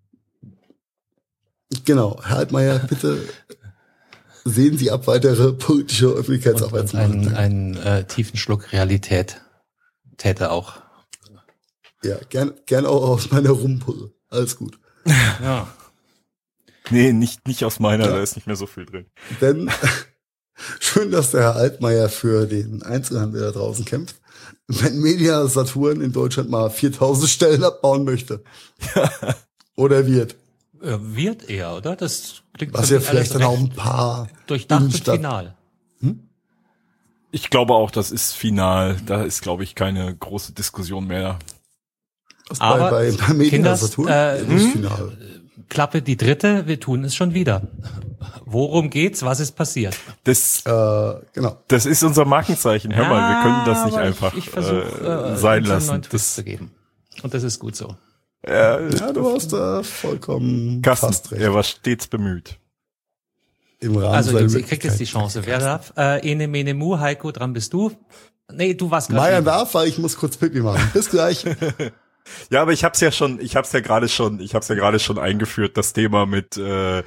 Genau, Herr Altmaier, bitte sehen Sie ab, weitere politische Öffentlichkeitsarbeit zu machen. Einen, einen äh, tiefen Schluck Realität täte auch. Ja, gern, gern auch aus meiner Rumpulle. Alles gut. Ja. Nee, nicht, nicht aus meiner, Ja. da ist nicht mehr so viel drin. Denn schön, dass der Herr Altmaier für den Einzelhandel da draußen kämpft. Wenn Media Saturn in Deutschland mal viertausend Stellen abbauen möchte. Oder wird. Äh, Wird er, oder? Das klingt Was für ja mich vielleicht alles dann auch recht ein paar durchdacht und Innenstadt- final. Ich glaube auch, das ist final. Da ist, glaube ich, keine große Diskussion mehr. Was Aber, bei, bei, bei Media Kinders, Saturn äh, ist das Finale. Klappe die dritte, wir tun es schon wieder. Worum geht's? Was ist passiert? Das, Äh, genau. das ist unser Markenzeichen. Hör mal, wir können das nicht aber einfach ich, ich versuch, äh, äh, sein uns einen lassen. neuen Twist Das, zu geben. Und das ist gut so. äh, Ja, du hast da vollkommen Carsten, fast recht. er war stets bemüht. Im Rahmen Also seiner Jungs, ihr kriegt jetzt die Möglichkeiten. Chance. Wer darf? Äh, Ene, Mene, Mu, Heiko, dran bist du. Nee, du warst Meier gerade. darf, weil ich muss kurz Pipi machen. Bis gleich. Ja, aber ich hab's ja schon, ich hab's ja gerade schon, ich hab's ja gerade schon eingeführt, das Thema mit, äh,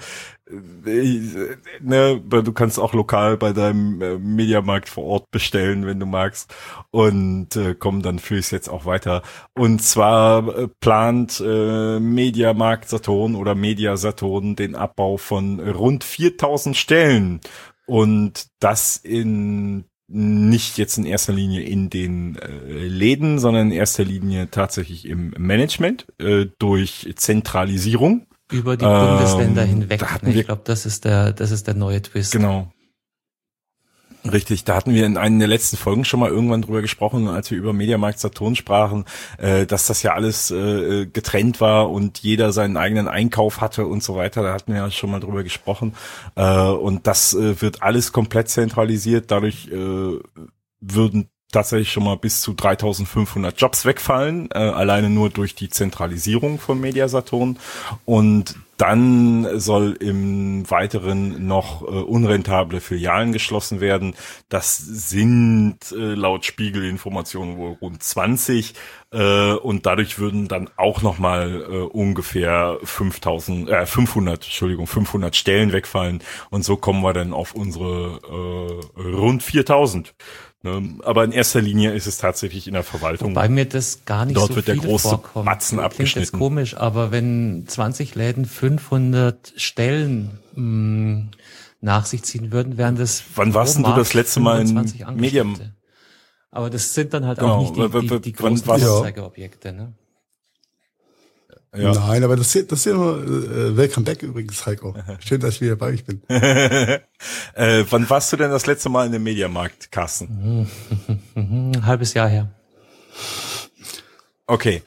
äh, ne, du kannst auch lokal bei deinem äh, Mediamarkt vor Ort bestellen, wenn du magst. Und äh, komm, dann führe ich es jetzt auch weiter. Und zwar äh, plant äh, Mediamarkt Saturn oder Media Saturn den Abbau von rund viertausend Stellen. Und das in nicht jetzt in erster Linie in den äh, Läden, sondern in erster Linie tatsächlich im Management äh, durch Zentralisierung. Über die Ähm, Bundesländer hinweg. da hatten Ne? wir- Ich glaube, das ist der, das ist der neue Twist. Genau. Richtig, da hatten wir in einer der letzten Folgen schon mal irgendwann drüber gesprochen, als wir über Mediamarkt Saturn sprachen, äh, dass das ja alles äh, getrennt war und jeder seinen eigenen Einkauf hatte und so weiter. Da hatten wir ja schon mal drüber gesprochen. Äh, und das äh, wird alles komplett zentralisiert. Dadurch äh, würden tatsächlich schon mal bis zu dreitausendfünfhundert Jobs wegfallen, äh, alleine nur durch die Zentralisierung von Media Saturn. Und dann soll im Weiteren noch äh, unrentable Filialen geschlossen werden. Das sind äh, laut Spiegel-Informationen wohl rund zwanzig. Äh, und dadurch würden dann auch nochmal äh, ungefähr fünftausend, äh, fünfhundert, Entschuldigung, fünfhundert Stellen wegfallen. Und so kommen wir dann auf unsere äh, rund viertausend. Ne? Aber in erster Linie ist es tatsächlich in der Verwaltung. Wobei mir das gar nicht Dort so wird der viel große vorkommt. Batzen Klingt jetzt abgeschnitten. komisch, aber wenn zwanzig Läden fünfhundert Stellen mh, nach sich ziehen würden, wären das Wann warst pro denn du das Markt letzte Mal in fünfundzwanzig Mediam- Angestellte. Aber das sind dann halt Genau, auch nicht die, w- w- die, die wann großen warst du- Anzeigeobjekte. Ne? Ja. Nein, aber das ist, das ist ja nur äh, Welcome back übrigens, Heiko. Schön, dass ich wieder bei euch bin. äh, wann warst du denn das letzte Mal in dem Mediamarkt, Carsten? Mhm, ein halbes Jahr her. Okay.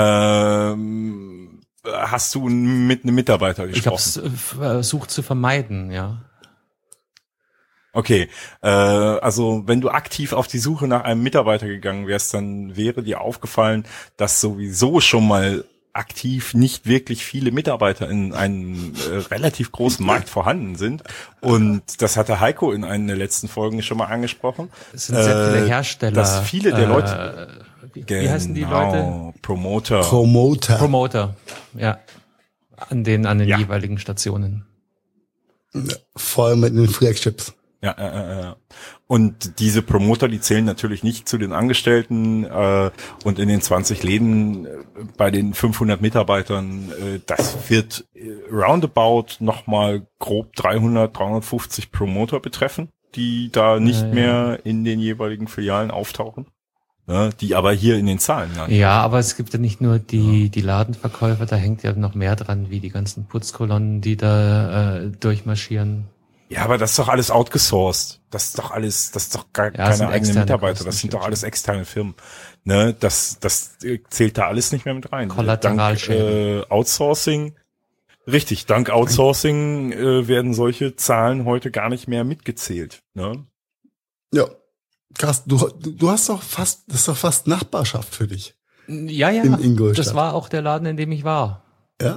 Ähm, hast du mit einem Mitarbeiter Ich habe gesprochen? es versucht zu vermeiden, ja. Okay. Äh, also wenn du aktiv auf die Suche nach einem Mitarbeiter gegangen wärst, dann wäre dir aufgefallen, dass sowieso schon mal aktiv nicht wirklich viele Mitarbeiter in einem äh, relativ großen Markt vorhanden sind. Und das hatte Heiko in einer der letzten Folgen schon mal angesprochen. Es sind sehr viele Äh, Hersteller. dass viele der äh, Leute- Wie, wie heißen die Leute? Promoter. Promoter. Promoter, ja. An den, an den Ja. jeweiligen Stationen. Vor allem mit den Flagships. Ja, äh, äh. Und diese Promoter, die zählen natürlich nicht zu den Angestellten äh, und in den zwanzig Läden äh, bei den fünfhundert Mitarbeitern, äh, das wird äh, roundabout nochmal grob dreihundert, dreihundertfünfzig Promoter betreffen, die da nicht ja, ja. mehr in den jeweiligen Filialen auftauchen, ja, die aber hier in den Zahlen landen. Ja, aber es gibt ja nicht nur die, ja. die Ladenverkäufer, da hängt ja noch mehr dran, wie die ganzen Putzkolonnen, die da äh, durchmarschieren. Ja, aber das ist doch alles outgesourced. Das ist doch alles, das ist doch gar ja, keine eigenen Mitarbeiter. Das sind doch alles externe Firmen. Ne, das, das zählt da alles nicht mehr mit rein. Dank äh, Outsourcing, richtig, dank Outsourcing äh, werden solche Zahlen heute gar nicht mehr mitgezählt. Ne? Ja, Carsten, du, du hast doch fast, das ist doch fast Nachbarschaft für dich. Ja, ja, in Ingolstadt. Das war auch der Laden, in dem ich war. Ja.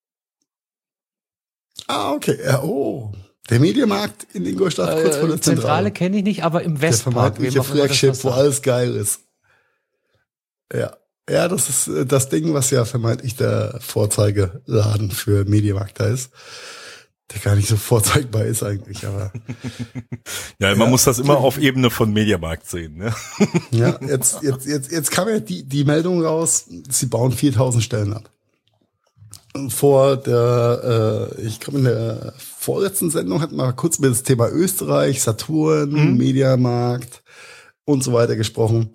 Ah, okay. Ja, oh. Der Mediamarkt in Ingolstadt, kurz vor der Zentrale. Zentrale kenne ich nicht, aber im Westpark. Der Flagship, wo alles geil ist. Ja, ja, das ist das Ding, was ja vermeintlich der Vorzeigeladen für Mediamarkt da ist. Der gar nicht so vorzeigbar ist eigentlich, aber. ja, man ja, muss das immer auf Ebene von Mediamarkt sehen, ne? ja, jetzt, jetzt, jetzt, jetzt kam ja die, die Meldung raus, sie bauen viertausend Stellen ab. Vor der, äh, ich glaube in der vorletzten Sendung hatten wir kurz über das Thema Österreich, Saturn, mhm. Mediamarkt und so weiter gesprochen.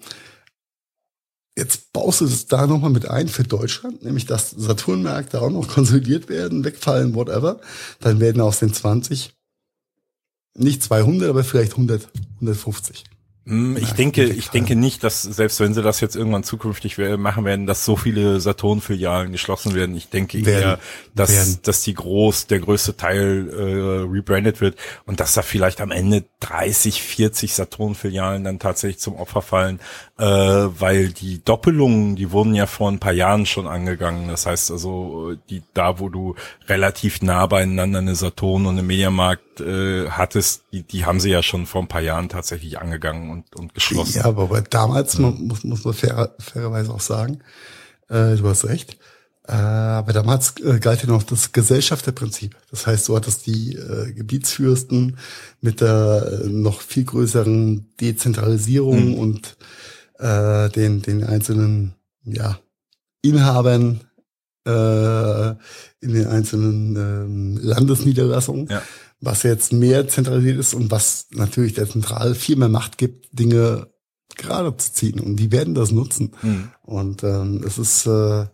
Jetzt baust du das da nochmal mit ein für Deutschland, nämlich dass Saturnmärkte auch noch konsolidiert werden, wegfallen, whatever. Dann werden aus den zwanzig nicht zweihundert, aber vielleicht hundert, hundertfünfzig. Ich ja, denke, ich denke nicht, dass selbst wenn sie das jetzt irgendwann zukünftig machen werden, dass so viele Saturn-Filialen geschlossen werden. Ich denke werden, eher, dass, werden. dass die groß, der größte Teil äh, rebrandet wird und dass da vielleicht am Ende dreißig, vierzig Saturn-Filialen dann tatsächlich zum Opfer fallen, äh, weil die Doppelungen, die wurden ja vor ein paar Jahren schon angegangen. Das heißt also, die da, wo du relativ nah beieinander eine Saturn und eine Mediamarkt äh, hattest, die, die haben sie ja schon vor ein paar Jahren tatsächlich angegangen und, und geschlossen. Ja, aber damals, ja. man, muss, muss man fair, fairerweise auch sagen, äh, du hast recht, äh, aber damals äh, galt ja noch das Gesellschafterprinzip. Das heißt, du hattest die äh, Gebietsfürsten mit der äh, noch viel größeren Dezentralisierung mhm. und äh, den, den einzelnen ja, Inhabern äh, in den einzelnen ähm, Landesniederlassungen. Ja. Was jetzt mehr zentralisiert ist und was natürlich der Zentral viel mehr Macht gibt, Dinge gerade zu ziehen. Und die werden das nutzen. Mhm. Und ähm, es ist, äh,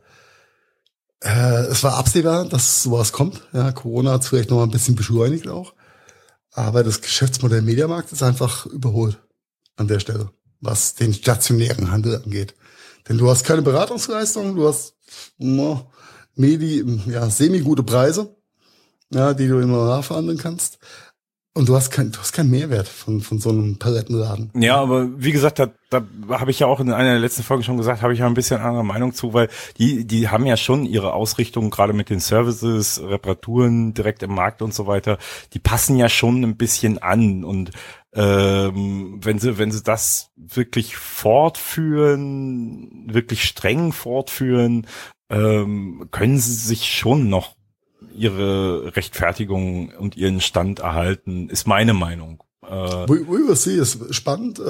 äh, es war absehbar, dass sowas kommt. Ja, Corona hat es vielleicht noch mal ein bisschen beschleunigt auch. Aber das Geschäftsmodell Mediamarkt ist einfach überholt an der Stelle, was den stationären Handel angeht. Denn du hast keine Beratungsleistung, du hast no, Medi, ja, semi-gute Preise. Ja, die du immer nachverhandeln kannst. Und du hast kein, du hast keinen Mehrwert von, von so einem Palettenladen. Ja, aber wie gesagt, da, da habe ich ja auch in einer der letzten Folgen schon gesagt, habe ich ja ein bisschen andere Meinung zu, weil die, die haben ja schon ihre Ausrichtung, gerade mit den Services, Reparaturen direkt im Markt und so weiter, die passen ja schon ein bisschen an. Und ähm, wenn sie, wenn sie das wirklich fortführen, wirklich streng fortführen, ähm, können sie sich schon noch ihre Rechtfertigung und ihren Stand erhalten, ist meine Meinung. Äh, we, we will see, ist spannend.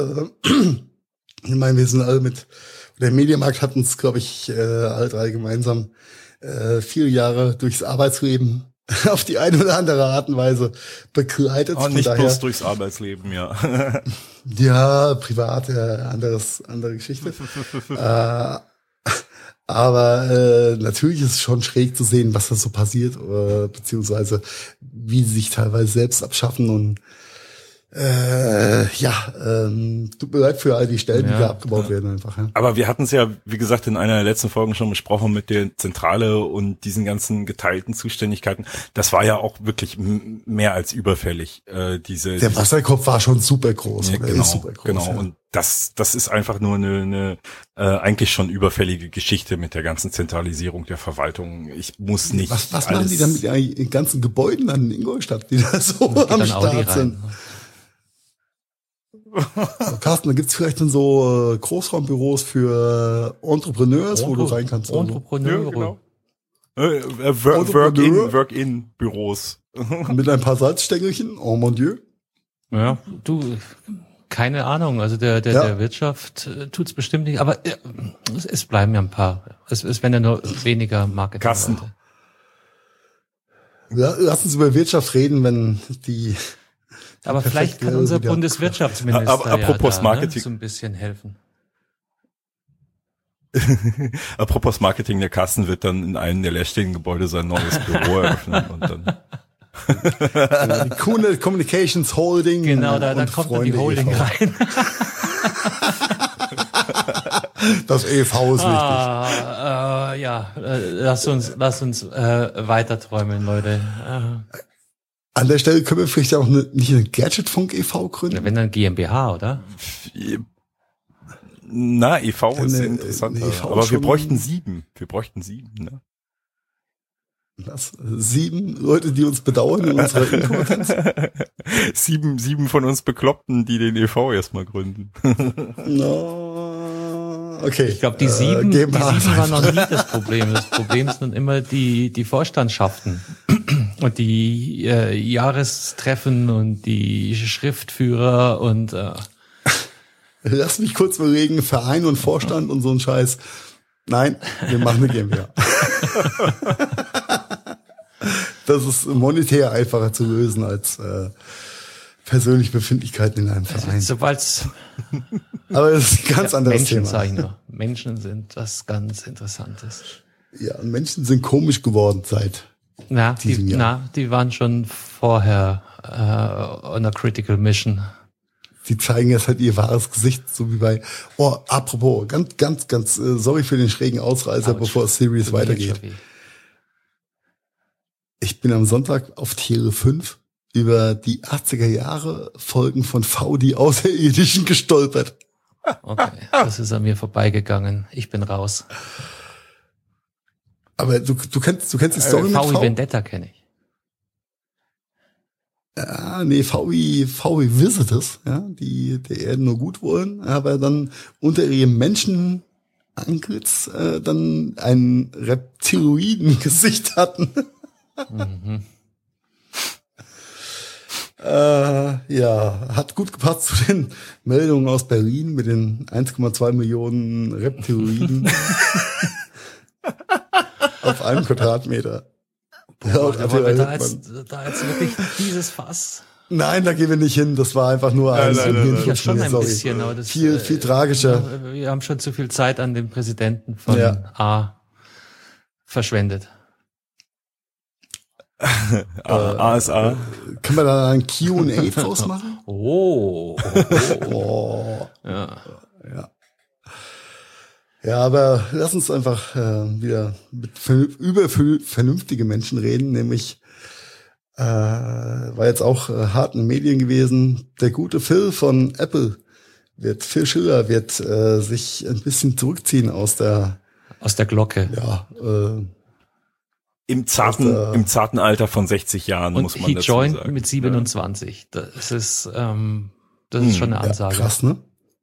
Ich meine, wir sind alle mit, der Mediamarkt hat uns, glaube ich, alle drei gemeinsam äh, viele Jahre durchs Arbeitsleben auf die eine oder andere Art und Weise begleitet. Oh, nicht daher, bloß durchs Arbeitsleben, ja. Ja, privat, ja, anderes, andere Geschichte. äh, Aber äh, natürlich ist es schon schräg zu sehen, was da so passiert, äh, beziehungsweise wie sie sich teilweise selbst abschaffen und äh, ja, ähm, tut mir leid für all die Stellen, ja, die da abgebaut ja. werden einfach. Ja. Aber wir hatten es ja, wie gesagt, in einer der letzten Folgen schon besprochen mit der Zentrale und diesen ganzen geteilten Zuständigkeiten. Das war ja auch wirklich m- mehr als überfällig. Äh, diese Der diese, Wasserkopf war schon super groß. Ja, genau, super groß, genau. Ja. Und das, das ist einfach nur eine, eine äh, eigentlich schon überfällige Geschichte mit der ganzen Zentralisierung der Verwaltung. Ich muss nicht. Was, was machen die dann mit den ganzen Gebäuden an in Ingolstadt, die da so am Start sind? Carsten, da gibt's vielleicht dann so äh, Großraumbüros für äh, Entrepreneurs, Entre- wo du rein kannst. Entrepreneure. Ja, genau. äh, äh, Work-in, Work-in-Büros. Mit ein paar Salzstängelchen, oh mon Dieu. Ja, du, keine Ahnung, also der der, ja. der Wirtschaft äh, tut's bestimmt nicht, aber äh, es, es bleiben ja ein paar, es, es werden ja nur weniger Marketing. Kassen. Ja, lass uns über Wirtschaft reden, wenn die... Aber vielleicht kann unser Bundeswirtschaftsminister aber, apropos ja da, Marketing. Ne, so ein bisschen helfen. Apropos Marketing, der Carsten wird dann in einem der leerstehenden Gebäude sein neues Büro eröffnen und dann... Die Kuhne Communications Holding. Genau, da, da kommt dann die Holding rein. Das E V ist wichtig. Ah, äh, ja, äh, lass uns, lass uns äh, weiter träumen, Leute. Äh. An der Stelle können wir vielleicht auch eine, nicht eine Gadgetfunk e V gründen? Ja, wenn dann GmbH, oder? Na, E V ist eine, interessant. E V aber wir bräuchten sieben. Wir bräuchten sieben, ne? Was? Sieben Leute, die uns bedauern in unserer Inkompetenz? sieben, sieben von uns Bekloppten, die den E V erstmal gründen. No, okay. Ich glaube, die sieben, äh, die sieben waren noch nie das Problem. Das Problem sind immer die, die Vorstandschaften und die äh, Jahrestreffen und die Schriftführer und äh. Lass mich kurz überlegen, Verein und Vorstand und so ein Scheiß. Nein, wir machen eine GmbH. Das ist monetär einfacher zu lösen als äh, persönliche Befindlichkeiten in einem Verein. Sobald's Aber das ist ein ganz ja, anderes Menschen, Thema. sag ich nur. Menschen sind was ganz Interessantes. Ja, und Menschen sind komisch geworden seit Na, die, diesem Jahr. na, die waren schon vorher äh, on a critical mission. Die zeigen jetzt halt ihr wahres Gesicht, so wie bei, oh, apropos, ganz, ganz, ganz, äh, sorry für den schrägen Ausreißer, Ouch. bevor Series Tut mir weitergeht. schon weh. Ich bin am Sonntag auf Tiere fünf über die achtziger Jahre Folgen von V, die Außerirdischen gestolpert. Okay, das ist an mir vorbeigegangen. Ich bin raus. Aber du, du kennst, du kennst die Story Äh, mit V wie V? Vendetta kenne ich. Ja, nee, V wie, V wie Visitors, ja, die der Erde nur gut wollen, aber dann unter ihrem Menschenantlitz äh, dann ein Reptiloiden-Gesicht hatten. Mhm. äh, ja, hat gut gepasst zu den Meldungen aus Berlin mit den eins Komma zwei Millionen Reptiloiden auf einem Quadratmeter. Boah, Ja, da wollen wir da jetzt, da jetzt wirklich dieses Fass. Nein, da gehen wir nicht hin. Das war einfach nur ein, nein, nein, nein. Ja, schon ein Sorry. bisschen, aber das viel, viel tragischer. äh, Wir haben schon zu viel Zeit an den Präsidenten von Ja. A verschwendet. A S A. Können wir da ein Q und A draus machen? Oh. Oh. Ja. Ja. Ja, aber lass uns einfach äh, wieder mit vernünf- über vernünftige Menschen reden, nämlich äh, war jetzt auch äh, hart in den Medien gewesen. Der gute Phil von Apple wird, Phil Schiller wird äh, sich ein bisschen zurückziehen aus der, Aus der Glocke. ja, äh, Im zarten, Das, äh, im zarten Alter von sechzig Jahren, Und muss man he dazu joined sagen. mit siebenundzwanzig. Das ist, ähm, das ist Hm, schon eine ja, Ansage. krass, ne?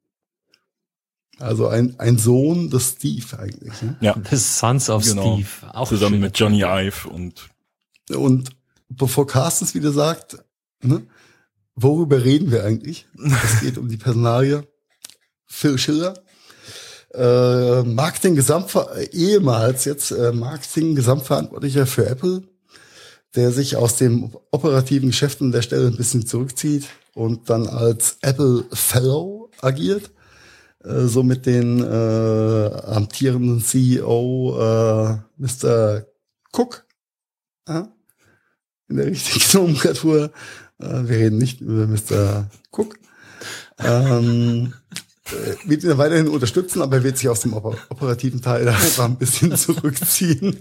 Also ein, ein Sohn des Steve eigentlich, ne? Ja, The Sons of Genau. Steve. Auch zusammen schön. mit Johnny Ive und Und bevor Carsten es wieder sagt, ne, worüber reden wir eigentlich? Es geht um die Personalie Phil Schiller, äh, Marketing Gesamtver ehemals jetzt äh, Marketing Gesamtverantwortlicher für Apple, der sich aus dem operativen Geschäft an der Stelle ein bisschen zurückzieht und dann als Apple Fellow agiert, äh, so mit den äh, amtierenden C E O äh, Mister Cook. Ja? In der richtigen Nomenklatur. Äh, wir reden nicht über Mister Cook. Ähm, äh, wird ihn weiterhin unterstützen, aber er wird sich aus dem oper operativen Teil einfach ein bisschen zurückziehen.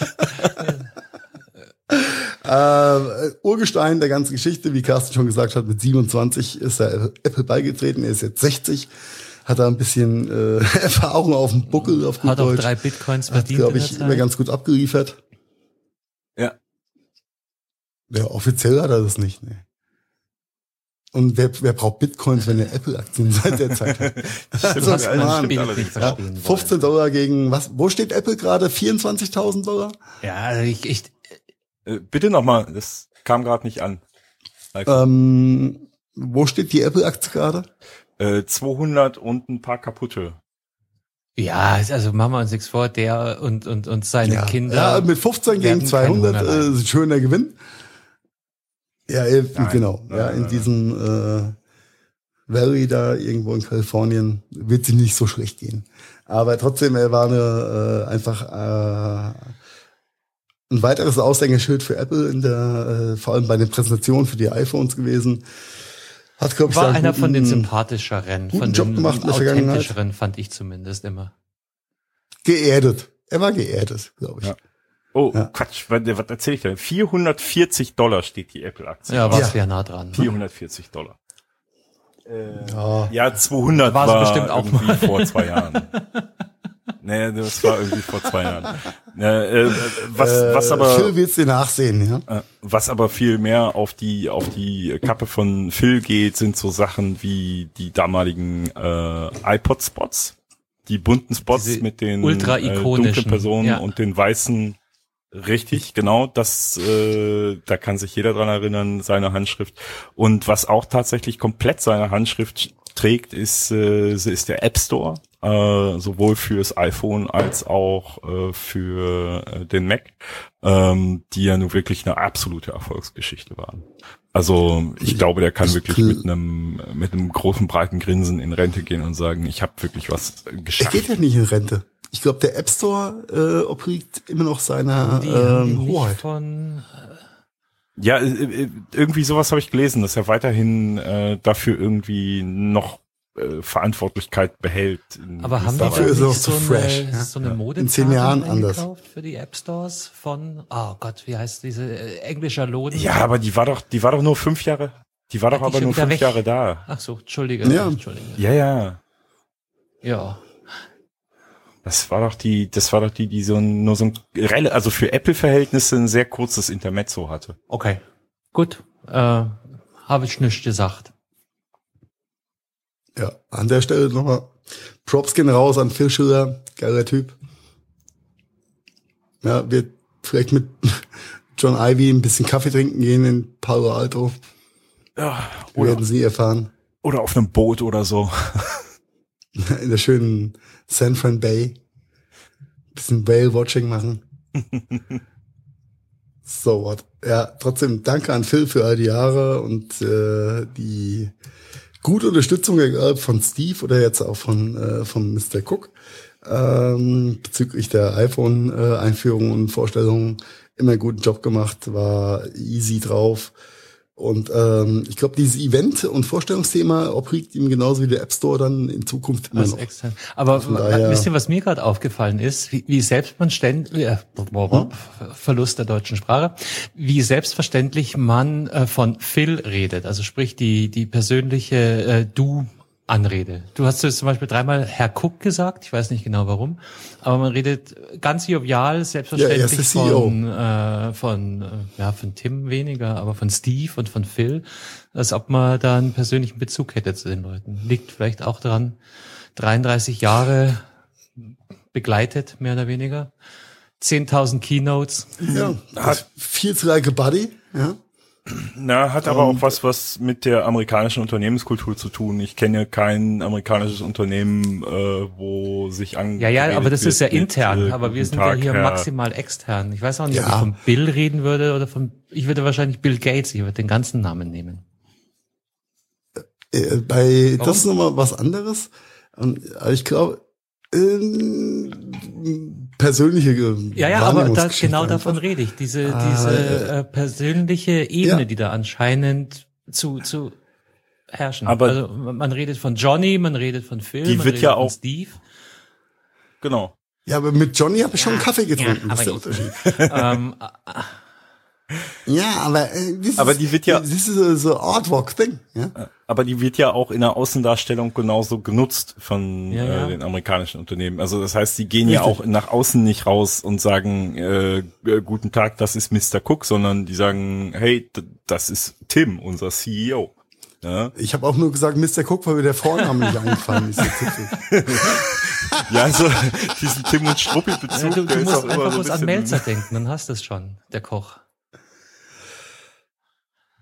äh, Urgestein der ganzen Geschichte, wie Carsten schon gesagt hat, mit siebenundzwanzig ist er Apple beigetreten, er ist jetzt sechzig, hat da ein bisschen äh, Erfahrung auf dem Buckel, auf gut Hat auch Deutsch. drei Bitcoins Hat, verdient. glaube in ich, der immer Zeit. ganz gut abgeliefert. ja. Ja, offiziell hat er das nicht, ne. Und wer, wer braucht Bitcoins, wenn er Apple-Aktien seit der Zeit hat? Also, Das Mann. Spiel allerdings. nicht verstehen wollen. fünfzehn Dollar gegen was? Wo steht Apple gerade? vierundzwanzigtausend Dollar? Ja, ich, ich, Äh, bitte nochmal, das kam gerade nicht an. Ähm, wo steht die Apple-Aktie gerade? Äh, zweihundert und ein paar kaputte. Ja, also machen wir uns nichts vor, der und und und seine Ja, Kinder. ja, mit fünfzehn gegen zweihundert äh, ist ein schöner Gewinn. Ja, äh, Nein, genau. nein, ja, nein, in nein. diesem äh, Valley da irgendwo in Kalifornien wird sie nicht so schlecht gehen. Aber trotzdem, er war eine, äh, einfach äh, ein weiteres Aushängeschild für Apple in der, äh, vor allem bei den Präsentationen für die iPhones gewesen. Hat, glaub ich, War einen einer guten, von den sympathischeren, guten von Job den gemacht in der Vergangenheit. authentischeren, fand ich zumindest immer. Geerdet. Er war geerdet, glaube ich. Ja. Oh, Ja. Quatsch, was, was erzähl ich denn? vierhundertvierzig Dollar steht die Apple-Aktie. Ja, war's Ja. sehr nah dran. Ne? vierhundertvierzig Dollar. Äh, Ja. ja, zweihundert War war, sie bestimmt auch irgendwie mal. vor zwei Jahren. Nee, das war irgendwie vor zwei Jahren. Äh, äh, was, Äh, was aber... Phil will's dir nachsehen, ja? Äh, Was aber viel mehr auf die auf die Kappe von Phil geht, sind so Sachen wie die damaligen äh, iPod-Spots, die bunten Spots Diese mit den ultra äh, ikonischen, dunklen Personen ja. und den weißen. Richtig, genau. Das, äh, da kann sich jeder dran erinnern, seine Handschrift. Und was auch tatsächlich komplett seine Handschrift trägt, ist äh, ist der App Store. Äh, sowohl fürs iPhone als auch äh, für äh, den Mac, ähm, die ja nun wirklich eine absolute Erfolgsgeschichte waren. Also ich glaube, der kann Ich wirklich gl- mit einem mit einem großen breiten Grinsen in Rente gehen und sagen, ich habe wirklich was äh, Er geschafft. geht ja nicht in Rente. Ich glaube, der App Store äh, obliegt immer noch seiner Die haben die ähm, nicht Hoheit. von Ja, äh, äh, irgendwie sowas habe ich gelesen, dass er weiterhin äh, dafür irgendwie noch äh, Verantwortlichkeit behält. Aber haben die Dafür da ist er nicht auch zu so fresh, eine, ja. so eine In Modezeit zehn Jahren anders. eingekauft für die App Stores von, oh Gott, wie heißt diese äh, englischer Lohn? Ja, aber die war doch, die war doch nur fünf Jahre. Die war doch die aber schon nur wieder fünf weg? Jahre da. Ach so, Entschuldige, Ja. Entschuldige. Ja, ja. Ja. Das war doch die, das war doch die, die so ein, nur so ein, rele- also für Apple-Verhältnisse ein sehr kurzes Intermezzo hatte. Okay. Gut. Äh, habe ich nichts gesagt. Ja, an der Stelle nochmal Props gehen raus an Phil Schiller, geiler Typ. Ja, wird vielleicht mit John Ivy ein bisschen Kaffee trinken gehen in Palo Alto. Ja, Wir oder, werden sie erfahren. oder auf einem Boot oder so. In der schönen San Fran Bay. Bisschen Whale-Watching machen. So what. Ja, trotzdem danke an Phil für all die Jahre und äh, die gute Unterstützung, egal von Steve oder jetzt auch von, äh, von Mister Cook, ähm, bezüglich der iPhone-Einführung und Vorstellungen. Immer einen guten Job gemacht, war easy drauf. Und ähm, ich glaube, dieses Event- und Vorstellungsthema obliegt ihm genauso wie der App Store dann in Zukunft immer Als noch. extern. Aber Von daher- wisst ihr, was mir gerade aufgefallen ist? Wie, wie selbst man ständig, äh, Verlust der deutschen Sprache, wie selbstverständlich man äh, von Phil redet. Also sprich die die persönliche äh, Du-Anrede. Du hast jetzt zum Beispiel dreimal Herr Cook gesagt, ich weiß nicht genau warum, aber man redet ganz jovial, Ja, er selbstverständlich ist der C E O. von äh, von äh, ja von Tim weniger, aber von Steve und von Phil, als ob man da einen persönlichen Bezug hätte zu den Leuten. Liegt vielleicht auch daran, dreiunddreißig Jahre begleitet, mehr oder weniger. zehntausend Keynotes. Ja, hat viel zu like a buddy, ja. Na, hat aber Und- auch was, was mit der amerikanischen Unternehmenskultur zu tun. Ich kenne kein amerikanisches Unternehmen, äh, wo sich an. Ja, ja, aber das ist ja intern. Äh, aber wir guten sind Tag, ja hier Herr. maximal extern. Ich weiß auch nicht, ob Ja. ich von Bill reden würde oder von, ich würde wahrscheinlich Bill Gates, ich würde den ganzen Namen nehmen. Äh, bei, Warum? das ist nochmal was anderes. Und äh, ich glaube, ähm, persönliche äh, Ja, ja, aber da, Wahrnehmungsgeschichte genau einfach. davon rede ich. Diese, Ah, diese äh, persönliche Ebene, ja. die da anscheinend zu, zu herrschen. Aber- also man redet von Johnny, man redet von Phil, Die man wird redet ja von auch- Steve. Genau. Ja, aber mit Johnny habe ich schon einen Kaffee getrunken. ja, das ist der aber Unterschied. ähm, Ja, aber äh, das Aber ist, die wird ja- das ist so, so Artwork-Ding. Ja? Aber die wird ja auch in der Außendarstellung genauso genutzt von Ja, ja. Äh, den amerikanischen Unternehmen. Also das heißt, die gehen ja Richtig. auch nach außen nicht raus und sagen, äh, äh, guten Tag, das ist Mister Cook, sondern die sagen, hey, d- das ist Tim, unser C E O. Ja, Ich habe auch nur gesagt Mister Cook, weil mir der Vorname nicht eingefallen ist. ja also diesen Tim und Struppi-Bezug, ja, du, der du ist musst auch immer einfach so ein bloß an bisschen- Melzer denken, dann hast du es schon, der Koch.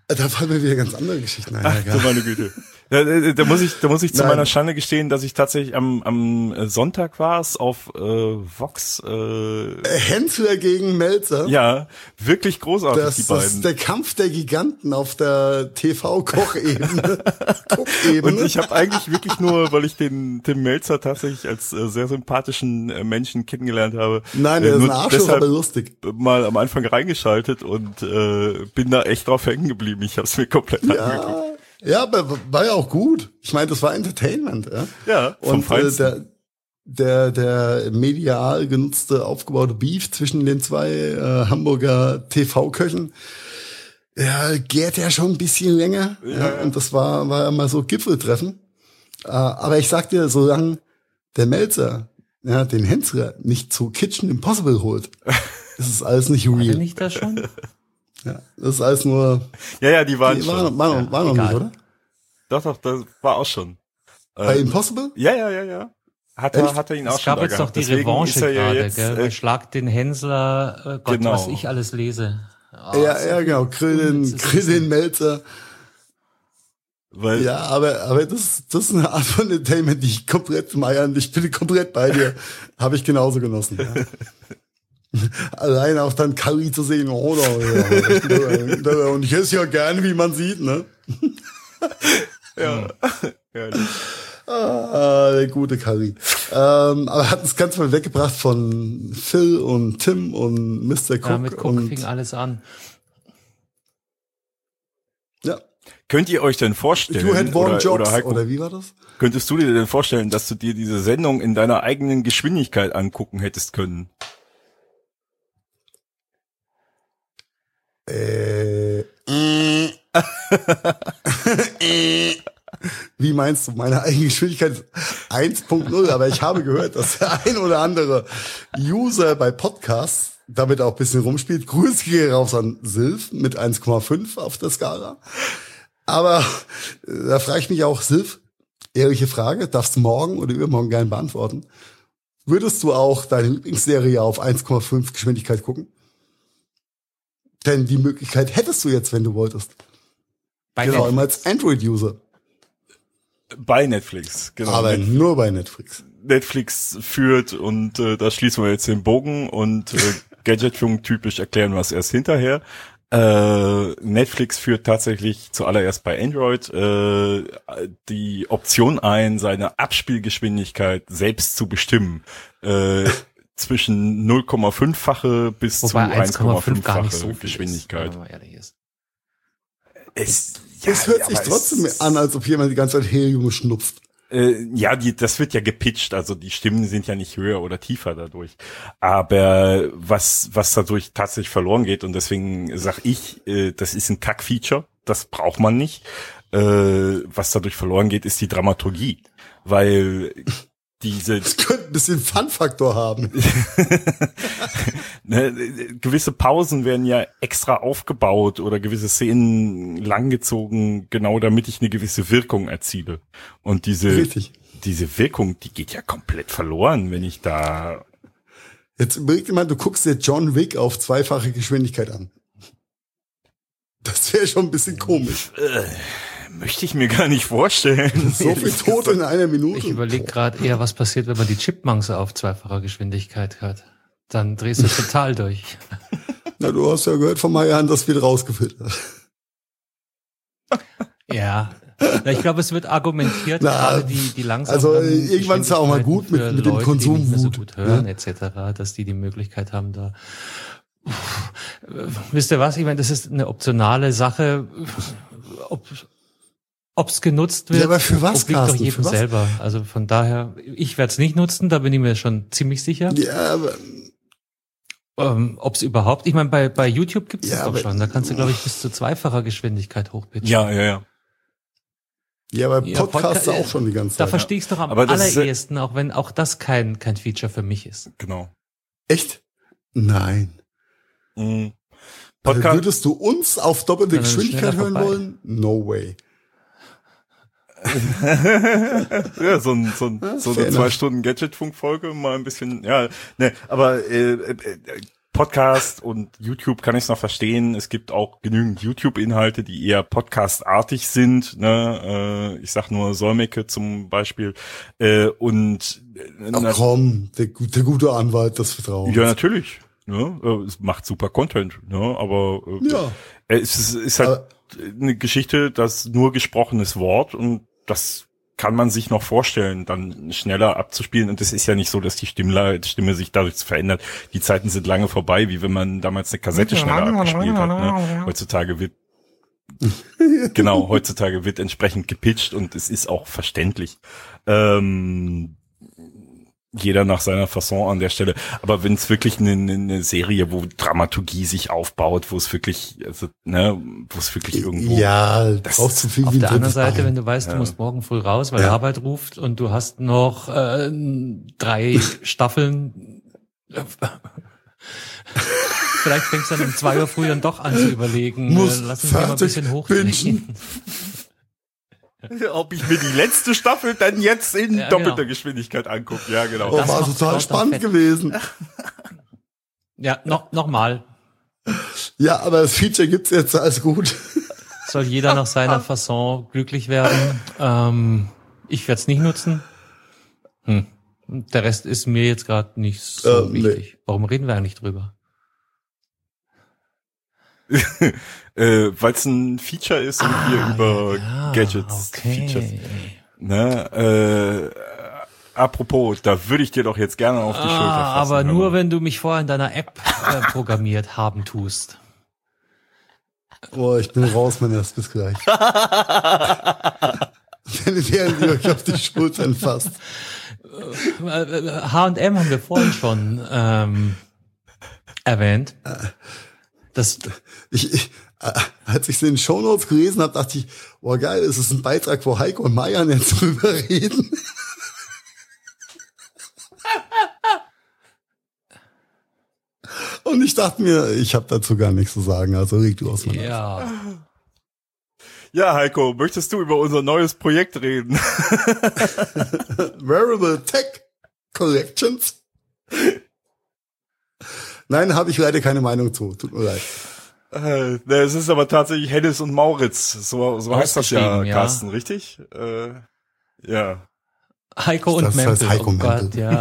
Da fallen mir wieder ganz andere Geschichten ein. Ach, du meine Güte. Da, da, da muss ich, da muss ich zu Nein. meiner Schande gestehen, dass ich tatsächlich am, am Sonntag war es auf äh, Vox. Äh, Hensler gegen Melzer. ja, wirklich großartig Das, die das beiden. ist der Kampf der Giganten auf der T V-Kochebene. Guckebene. Und ich habe eigentlich wirklich nur, weil ich den Tim Melzer tatsächlich als äh, sehr sympathischen äh, Menschen kennengelernt habe. Nein, äh, der ist nur ein Arschloch, deshalb aber lustig. mal am Anfang reingeschaltet und äh, bin da echt drauf hängen geblieben. Ich habe es mir komplett angeguckt. Ja, ja, aber war ja auch gut. Ich meine, das war Entertainment. Ja, Ja, vom und äh, Feinsten. der, der, der medial genutzte, aufgebaute Beef zwischen den zwei äh, Hamburger T V-Köchen, ja, gärt ja schon ein bisschen länger. Ja, Ja, ja. Und das war, war ja mal so Gipfeltreffen. Äh, aber ich sag dir, solange der Melzer ja, den Hensler nicht zu Kitchen Impossible holt, ist es alles nicht War der real. nicht da schon? Ja, das ist alles nur, Ja, ja, die waren die schon. war, war, Ja, war noch egal. nicht, oder? Doch, doch, das war auch schon. Bei Ähm, Impossible? ja, ja, ja, ja. Hat er, Echt? hat er ihn auch Es schon gab da jetzt doch gehabt. die Deswegen Revanche ist er ja gerade, jetzt, gell? äh, Schlag den Hensler, äh, Gott, Genau. was ich alles lese. Oh, Ja, so ja, viel genau. Grill den, unnützes Grill Wissen. den Melzer. weil, Ja, aber, aber das, das ist eine Art von Entertainment, die ich komplett meiern. Ich bin komplett bei dir. Habe ich genauso genossen. Ja. Allein auch dann Curry zu sehen, oder? Ja. Und ich esse ja gerne, wie man sieht, ne? ja, ja, Ah, der gute Curry. Ähm, aber hat uns ganz mal weggebracht von Phil und Tim und Mister Cook. Ja, mit Cook und, fing alles an. ja. Könnt ihr euch denn vorstellen, You had one oder, jobs, oder, Heiko, oder wie war das? könntest du dir denn vorstellen, dass du dir diese Sendung in deiner eigenen Geschwindigkeit angucken hättest können? Äh, äh. Wie meinst du? Meine eigene Geschwindigkeit ist eins Punkt null, aber ich habe gehört, dass der ein oder andere User bei Podcasts damit auch ein bisschen rumspielt. Grüße gehen raus an Silv mit eins Komma fünf auf der Skala. Aber äh, da frage ich mich auch, Silv, ehrliche Frage, darfst du morgen oder übermorgen gerne beantworten. Würdest du auch deine Lieblingsserie auf eins Komma fünf Geschwindigkeit gucken? Denn die Möglichkeit hättest du jetzt, wenn du wolltest. Bei Vor allem Netflix. als Android-User. Bei Netflix, genau. Aber Net- nur bei Netflix. Netflix führt und äh, da schließen wir jetzt den Bogen und äh, Gadgetfunk typisch erklären wir es erst hinterher. Äh, Netflix führt tatsächlich zuallererst bei Android äh, die Option ein, seine Abspielgeschwindigkeit selbst zu bestimmen. Äh, zwischen null Komma fünf-fache bis Wobei zu eins Komma eins Komma fünf gar nicht fünf-fache so viel Geschwindigkeit. ist, wenn man mal ehrlich ist. Es, ja, Es hört sich aber trotzdem es- an, als ob jemand die ganze Zeit Helium schnupft. Äh, ja, die, das wird ja gepitcht, also die Stimmen sind ja nicht höher oder tiefer dadurch. Aber was, was dadurch tatsächlich verloren geht, und deswegen sag ich, äh, das ist ein Kack-Feature, das braucht man nicht. Äh, was dadurch verloren geht, ist die Dramaturgie. Weil diese Das könnte ein bisschen Fun-Faktor haben. ne, gewisse Pausen werden ja extra aufgebaut oder gewisse Szenen langgezogen, genau damit ich eine gewisse Wirkung erziele. Und diese, Richtig. diese Wirkung, die geht ja komplett verloren, wenn ich da, Jetzt überleg dir mal, du guckst dir John Wick auf zweifache Geschwindigkeit an. Das wäre schon ein bisschen komisch. möchte ich mir gar nicht vorstellen. So viel Tote in einer Minute. Ich überlege gerade eher, was passiert, wenn man die Chipmunks auf zweifacher Geschwindigkeit hat. Dann drehst du total durch. Na, du hast ja gehört von Marian, das wird rausgefiltert. Ja. Ja, ich glaube, es wird argumentiert, Na, gerade die, die langsamen also, äh, irgendwann ist ja auch mal gut mit- für mit dem Leute, Konsum die nicht mehr so Wut, gut hören, ne? et cetera, dass die die Möglichkeit haben, da. Uff, äh, wisst ihr was? Ich meine, das ist eine optionale Sache. Ob ob's genutzt wird, Ja, aber für was, obliegt doch Carsten? jedem Für was? selber. Also von daher, ich werde es nicht nutzen, da bin ich mir schon ziemlich sicher. Ja, aber, Ähm, Ob es überhaupt, ich meine, bei, bei YouTube gibt es Ja, das doch aber- schon. Da kannst du, glaube ich, bis zu zweifacher Geschwindigkeit hochpitchen. Ja, ja, ja. ja, aber Ja, Podcasts Podca- auch schon die ganze Da Zeit. verstehe ich es doch am Aber das ist ja- allerersten, auch wenn auch das kein, kein Feature für mich ist. Genau. Echt? Nein. Mhm. Also Podcast, würdest du uns auf doppelte Dann ist es Geschwindigkeit schneller hören vorbei. wollen? No way. ja, so, ein, so, ein, so fair eine enough. zwei Stunden Gadgetfunk-Folge, mal ein bisschen, ja, ne, aber äh, äh, Podcast und YouTube kann ich es noch verstehen. Es gibt auch genügend YouTube-Inhalte, die eher Podcast-artig sind. Ne? Äh, ich sag nur Solmecke zum Beispiel. Äh, und Ach komm, der, der gute Anwalt des Vertrauens. Ja, natürlich. Ne? Es macht super Content. Ne? Aber äh, ja. es ist, ist halt aber eine Geschichte, das nur gesprochenes Wort und das kann man sich noch vorstellen, dann schneller abzuspielen. Und es ist ja nicht so, dass die Stimme, Stimme sich dadurch verändert. Die Zeiten sind lange vorbei, wie wenn man damals eine Kassette schneller abgespielt hat. Ne? Heutzutage wird genau, heutzutage wird entsprechend gepitcht und es ist auch verständlich. Ähm, jeder nach seiner Fasson an der Stelle. Aber wenn es wirklich eine, eine Serie, wo Dramaturgie sich aufbaut, wo es wirklich, also, ne, wo es wirklich irgendwo. Ja, das brauchst du viel. Auf der anderen Seite, wenn du weißt, ja. du musst morgen früh raus, weil ja. Arbeit ruft und du hast noch äh, drei Staffeln. Vielleicht fängst du dann um zwei Uhr früh dann doch an zu überlegen. Muss Lass uns mal ein bisschen hochdrehen. Ob ich mir die letzte Staffel dann jetzt in ja, doppelter genau. Geschwindigkeit angucke. Ja, genau. Oh, war total spannend gewesen. Ja, noch, noch mal. Ja, aber das Feature gibt's jetzt, alles gut. Soll jeder nach seiner Fasson glücklich werden. Ähm, ich werde es nicht nutzen. Hm. Der Rest ist mir jetzt gerade nicht so äh, wichtig. Nee. Warum reden wir eigentlich drüber? äh, Weil es ein Feature ist und ah, wir über ja, Gadgets okay. Features. Ne, äh, apropos, da würde ich dir doch jetzt gerne auf die ah, Schulter fassen. Aber nur, wenn du mich vorher in deiner App äh, programmiert haben tust. Boah, ich bin raus, mein Erst, bis gleich. Während ihr euch auf die Schultern fasst. H und M haben wir vorhin schon ähm, erwähnt. Das ich, ich, als ich es in den Shownotes gelesen habe, dachte ich, boah geil, ist es ein Beitrag, wo Heiko und Marian jetzt drüber reden. Und ich dachte mir, ich habe dazu gar nichts zu sagen, also reg du aus meiner ja. Ja, Heiko, möchtest du über unser neues Projekt reden? Wearable Tech Collections? Nein, habe ich leider keine Meinung zu. Tut mir leid. Äh, ne, es ist aber tatsächlich Hennes und Mauritz. So, so heißt das ja, ja, Carsten, richtig? Äh, ja. Heiko und das Mempel. heißt Heiko oh Mempel. Gott, ja.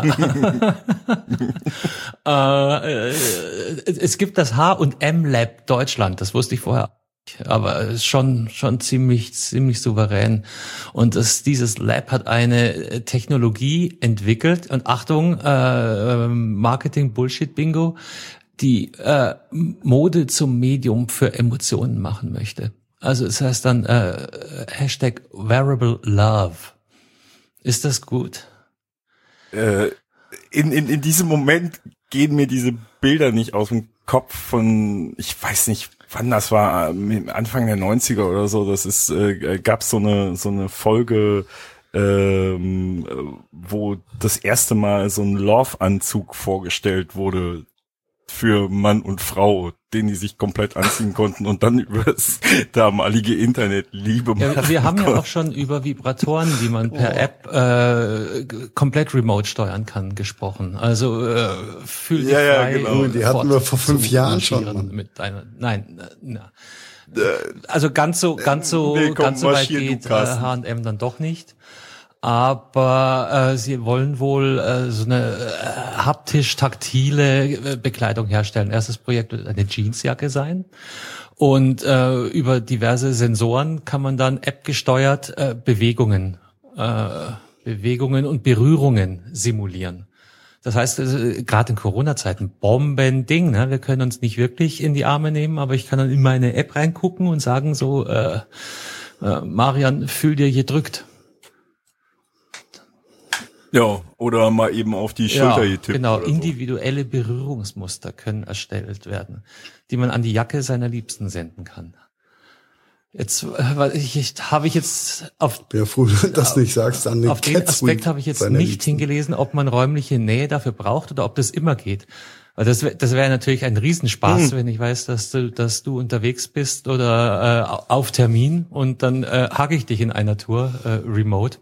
äh, äh, es gibt das H und M Lab Deutschland, das wusste ich vorher. Aber es ist schon, schon ziemlich, ziemlich souverän. Und das, dieses Lab hat eine Technologie entwickelt. Und Achtung, äh, Marketing-Bullshit-Bingo, die äh, Mode zum Medium für Emotionen machen möchte. Also es heißt dann äh, Hashtag Wearable Love. Ist das gut? Äh, in, in, in diesem Moment gehen mir diese Bilder nicht aus dem Kopf von, ich weiß nicht, wann das war, Anfang der neunziger oder so, das ist, äh, gab so eine, so eine Folge, ähm, wo das erste Mal so ein Love-Anzug vorgestellt wurde für Mann und Frau, den die sich komplett anziehen konnten und dann über das damalige Internet Liebe machen. Ja, wir haben konnten. ja auch schon über Vibratoren, die man per oh. App äh, komplett remote steuern kann, gesprochen. Also äh, fühl dich ja, ja, frei. Genau. Die hatten wir vor fünf Jahren schon. Mit einer, nein, na, also ganz so, ganz so, nee, komm, ganz so weit geht H und M dann doch nicht. Aber äh, sie wollen wohl äh, so eine äh, haptisch-taktile äh, Bekleidung herstellen. Erstes Projekt wird eine Jeansjacke sein. Und äh, über diverse Sensoren kann man dann App-gesteuert äh, Bewegungen, äh, Bewegungen und Berührungen simulieren. Das heißt, äh, gerade in Corona-Zeiten, Bombending, ne? Wir können uns nicht wirklich in die Arme nehmen, aber ich kann dann in meine App reingucken und sagen so, äh, äh, Marian, fühl dir gedrückt. Ja, oder mal eben auf die Schulter ja, getippt. Genau, oder individuelle so. Berührungsmuster können erstellt werden, die man an die Jacke seiner Liebsten senden kann. Jetzt äh, ich, ich, habe ich jetzt auf, ja, froh, dass du nicht sagst, an den auf den Aspekt habe ich jetzt nicht Liebsten. hingelesen, ob man räumliche Nähe dafür braucht oder ob das immer geht. Weil das, das wäre natürlich ein Riesenspaß, hm. wenn ich weiß, dass du, dass du unterwegs bist oder äh, auf Termin und dann äh, hacke ich dich in einer Tour äh, remote.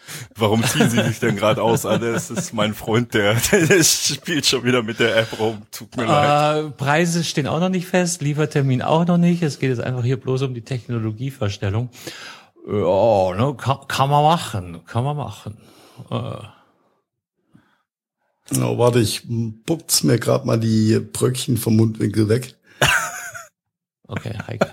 Warum ziehen Sie sich denn gerade aus? Ah, das ist mein Freund, der, der spielt schon wieder mit der App rum. Tut mir leid. Äh, Preise stehen auch noch nicht fest, Liefertermin auch noch nicht. Es geht jetzt einfach hier bloß um die Technologievorstellung. Ja, ne, kann, kann man machen, kann man machen. Äh. Oh, warte, ich putz mir gerade mal die Bröckchen vom Mundwinkel weg. Okay, Heike.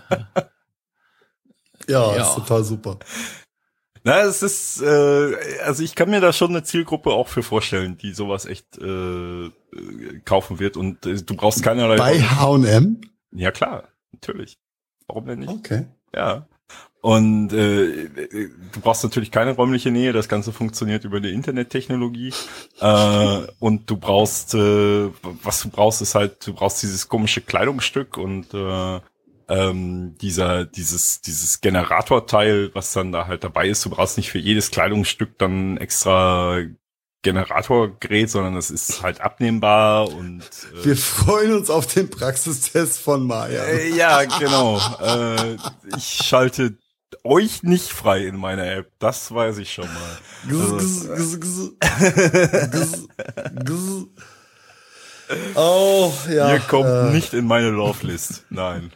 Ja, Ja. ist total super. Na, es ist, äh, also ich kann mir da schon eine Zielgruppe auch für vorstellen, die sowas echt äh, kaufen wird und äh, du brauchst keinerlei... Bei H und M? Ja klar, natürlich. Warum denn nicht? Okay. Ja. Und äh, du brauchst natürlich keine räumliche Nähe, das Ganze funktioniert über die Internettechnologie. äh, und du brauchst, äh, was du brauchst, ist halt, du brauchst dieses komische Kleidungsstück und äh, ähm, dieser, dieses, dieses Generatorteil, was dann da halt dabei ist. Du brauchst nicht für jedes Kleidungsstück dann extra Generatorgerät, sondern es ist halt abnehmbar und äh, Wir freuen uns auf den Praxistest von Maya. äh, ja, genau. äh, ich schalte euch nicht frei in meiner App, das weiß ich schon mal. Gz, gz, gz, gz, gz. Oh, ja. Ihr kommt äh, nicht in meine Love-List, nein.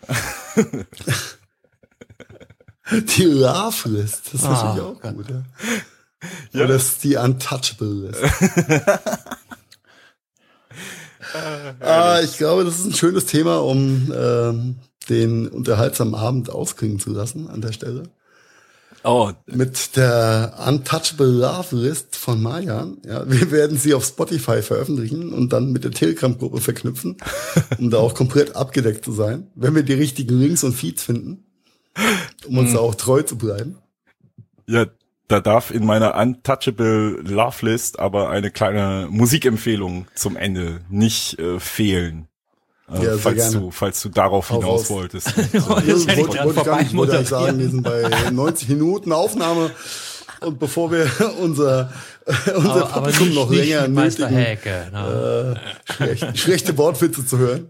Die Love-List, das ist Ah, natürlich auch gut, ja. Ja. Oder ist die Untouchable-List. ah, ich glaube, das ist ein schönes Thema, um ähm, den unterhaltsamen Abend ausklingen zu lassen an der Stelle. Oh, Mit der Untouchable Love List von Marjan. Ja, wir werden sie auf Spotify veröffentlichen und dann mit der Telegram-Gruppe verknüpfen, um da auch komplett abgedeckt zu sein, wenn wir die richtigen Links und Feeds finden, um uns da auch treu zu bleiben. ja, da darf in meiner Untouchable Love List aber eine kleine Musikempfehlung zum Ende nicht äh, fehlen. Äh, Ja, sehr falls gerne. du, falls du darauf Hau hinaus raus. wolltest. Das Ja, hätte ich wollte, grad wollte ich gar nicht, wollte eigentlich sagen, wir moderieren. sind bei neunzig Minuten Aufnahme und bevor wir unser, unser Aber, aber Publikum nicht, noch nicht länger mit Meister nötigen, Häke. Ne? äh, schlecht, schlechte Wortwitze zu hören.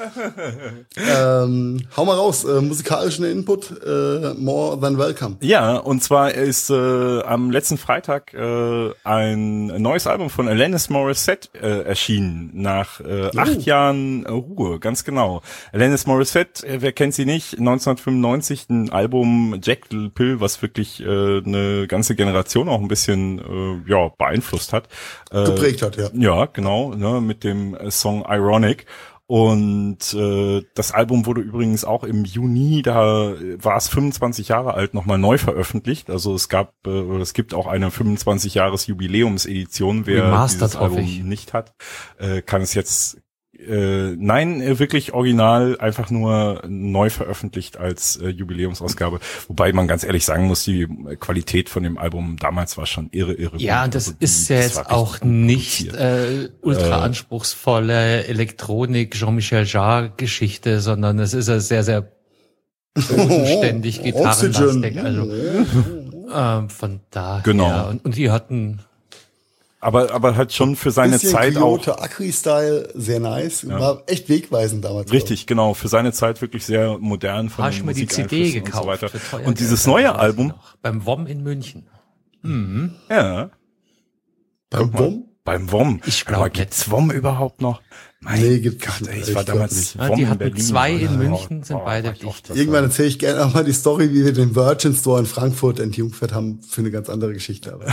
Ja. ähm, hau mal raus, äh, musikalischen Input, äh, more than welcome. Ja, und zwar ist äh, am letzten Freitag äh, ein neues Album von Alanis Morissette äh, erschienen, nach äh, Oh. acht Jahren äh, Ruhe, ganz genau. Alanis Morissette, äh, wer kennt sie nicht, neunzehnhundertfünfundneunzig ein Album Jack Little Pill, was wirklich äh, eine ganze Generation auch ein bisschen äh, ja beeinflusst hat. Äh, Geprägt hat, ja. Ja, genau, ne, mit dem äh, Song Ironic. Und äh, das Album wurde übrigens auch im Juni, da war es fünfundzwanzig Jahre alt, nochmal neu veröffentlicht. Also es gab, äh, oder es gibt auch eine fünfundzwanzig Jahres Jubiläumsedition. Wer Remastered, dieses hoffe Album ich. nicht hat, äh, kann es jetzt äh, nein, äh, wirklich original, einfach nur neu veröffentlicht als äh, Jubiläumsausgabe. Wobei man ganz ehrlich sagen muss, die äh, Qualität von dem Album damals war schon irre, irre. Ja, gut. und das Also die- ist ja das jetzt war richtig auch gut nicht produziert. äh, ultra anspruchsvolle Elektronik, Jean-Michel Jarre-Geschichte, sondern es ist ja sehr, sehr bodenständig, gitarrenlastig. Also ähm, von daher. Genau. Und, und die hatten Aber, aber halt schon für seine Bisschen Zeit auch. Kyoto Acri-Style, sehr nice. War echt wegweisend damals. Richtig, genau. Für seine Zeit wirklich sehr modern von hast den du mir die C D Musikeinflüssen gekauft. und so weiter. für teuer Und dieses Geld, neue weiß ich Album, noch. Beim W O M in München. Mhm. ja, Beim Bumm? beim W O M. Ich glaub Aber nicht. gibt's W O M überhaupt noch? Mein Nee, gibt's Gott, nicht. ey, ich Ich war glaub damals nicht. W Ja, O M die in hatten Berlin. zwei in Oh, München, sind oh, beide war ich auch dicht. das Irgendwann erzähle ich gerne auch mal die Story, wie wir den Virgin Store in Frankfurt entjungfert haben, für eine ganz andere Geschichte. Aber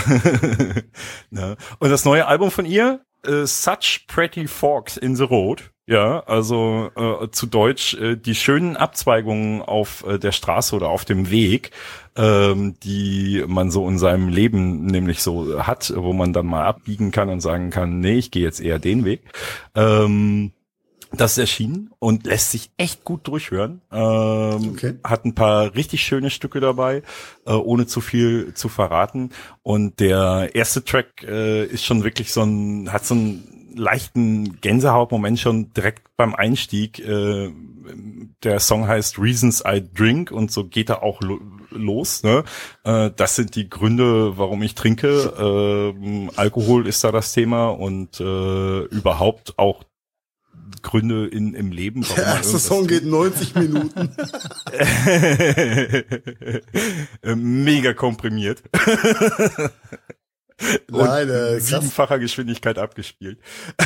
Ne? Und das neue Album von ihr, äh, Such Pretty Forks in the Road. Ja, also äh, zu Deutsch äh, die schönen Abzweigungen auf äh, der Straße oder auf dem Weg, ähm, die man so in seinem Leben nämlich so hat, wo man dann mal abbiegen kann und sagen kann, nee, ich gehe jetzt eher den Weg. Ähm, Das ist erschienen und lässt sich echt gut durchhören. Ähm, Okay. Hat ein paar richtig schöne Stücke dabei, äh, ohne zu viel zu verraten. Und der erste Track äh, ist schon wirklich so ein, hat so einen leichten Gänsehautmoment schon direkt beim Einstieg. Äh, der Song heißt Reasons I Drink und so geht er auch lo- los. Ne? Äh, das sind die Gründe, warum ich trinke. Ähm, Alkohol ist da das Thema und äh, überhaupt auch Gründe in, im Leben. Warum der man erste irgendwas Song tut. geht neunzig Minuten. Mega komprimiert. Nein, äh, siebenfacher Geschwindigkeit abgespielt.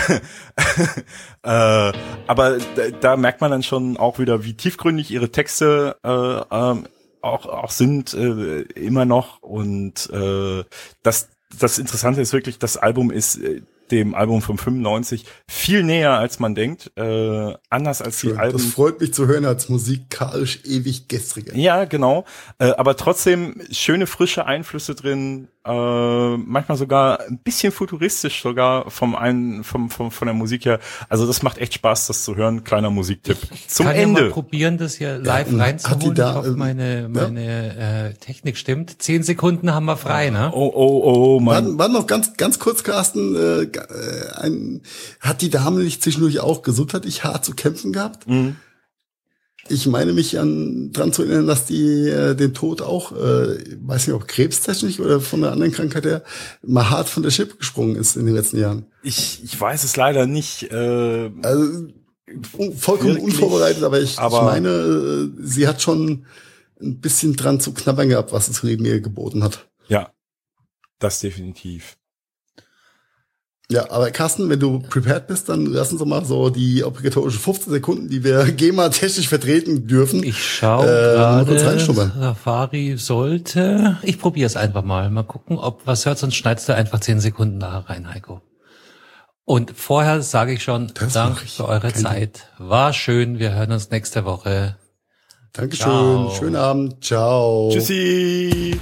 äh, aber da, da merkt man dann schon auch wieder, wie tiefgründig ihre Texte äh, äh, auch auch sind äh, immer noch. Und äh, das das Interessante ist wirklich, das Album ist äh, dem Album von fünfundneunzig viel näher, als man denkt. Äh, anders als Schön. Die Alben. Das freut mich zu hören als musikalisch ewig gestriger. Ja, genau. Äh, aber trotzdem schöne, frische Einflüsse drin. Äh, manchmal sogar ein bisschen futuristisch sogar vom einen, vom, vom, von der Musik her. Also das macht echt Spaß, das zu hören. Kleiner Musiktipp. Zum kann Ende. Ja mal probieren, das hier live Ja, reinzuholen. hat die da, ich hoffe, meine, meine ja. äh, Technik stimmt. Zehn Sekunden haben wir frei, ne? Oh, oh, oh, Mann. War, war noch ganz, ganz kurz, Carsten, äh, ein, hat die Dame nicht zwischendurch auch gesundheitlich hart zu kämpfen gehabt? Mhm. Ich meine mich an dran zu erinnern, dass die äh, den Tod auch, äh, weiß nicht, ob krebstechnisch oder von einer anderen Krankheit her, mal hart von der Schippe gesprungen ist in den letzten Jahren. Ich, ich weiß es leider nicht. Äh, also vollkommen wirklich, unvorbereitet, aber ich, aber ich meine, äh, sie hat schon ein bisschen dran zu knabbern gehabt, was das Leben ihr geboten hat. Ja, das definitiv. Ja, aber Carsten, wenn du prepared bist, dann lass uns doch mal so die obligatorischen fünfzehn Sekunden, die wir GEMA-technisch vertreten dürfen. Ich schaue äh, gerade, Safari sollte, ich probiere es einfach mal, mal gucken, ob was hört, sonst schneidest du einfach zehn Sekunden da rein, Heiko. Und vorher sage ich schon, das Dank ich. für eure Kein Zeit. War schön, wir hören uns nächste Woche. Dankeschön, Ciao. Schönen Abend, ciao. Tschüssi.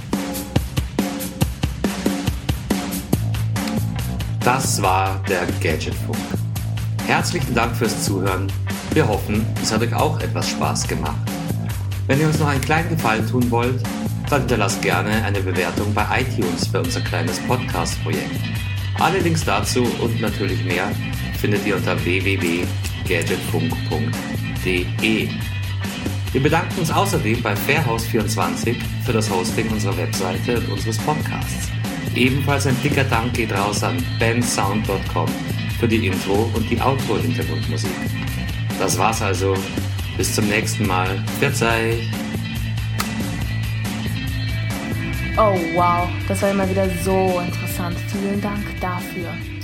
Das war der Gadgetfunk. Herzlichen Dank fürs Zuhören. Wir hoffen, es hat euch auch etwas Spaß gemacht. Wenn ihr uns noch einen kleinen Gefallen tun wollt, dann hinterlasst gerne eine Bewertung bei iTunes für unser kleines Podcast-Projekt. Alle Links dazu und natürlich mehr findet ihr unter w w w punkt gadgetfunk punkt d e. Wir bedanken uns außerdem bei Fairhouse vierundzwanzig für das Hosting unserer Webseite und unseres Podcasts. Ebenfalls ein dicker Dank geht raus an bensound punkt com für die Intro- und die Outro-Hintergrundmusik. Das war's also. Bis zum nächsten Mal. Verzeih! Oh wow, das war immer wieder so interessant. Vielen Dank dafür.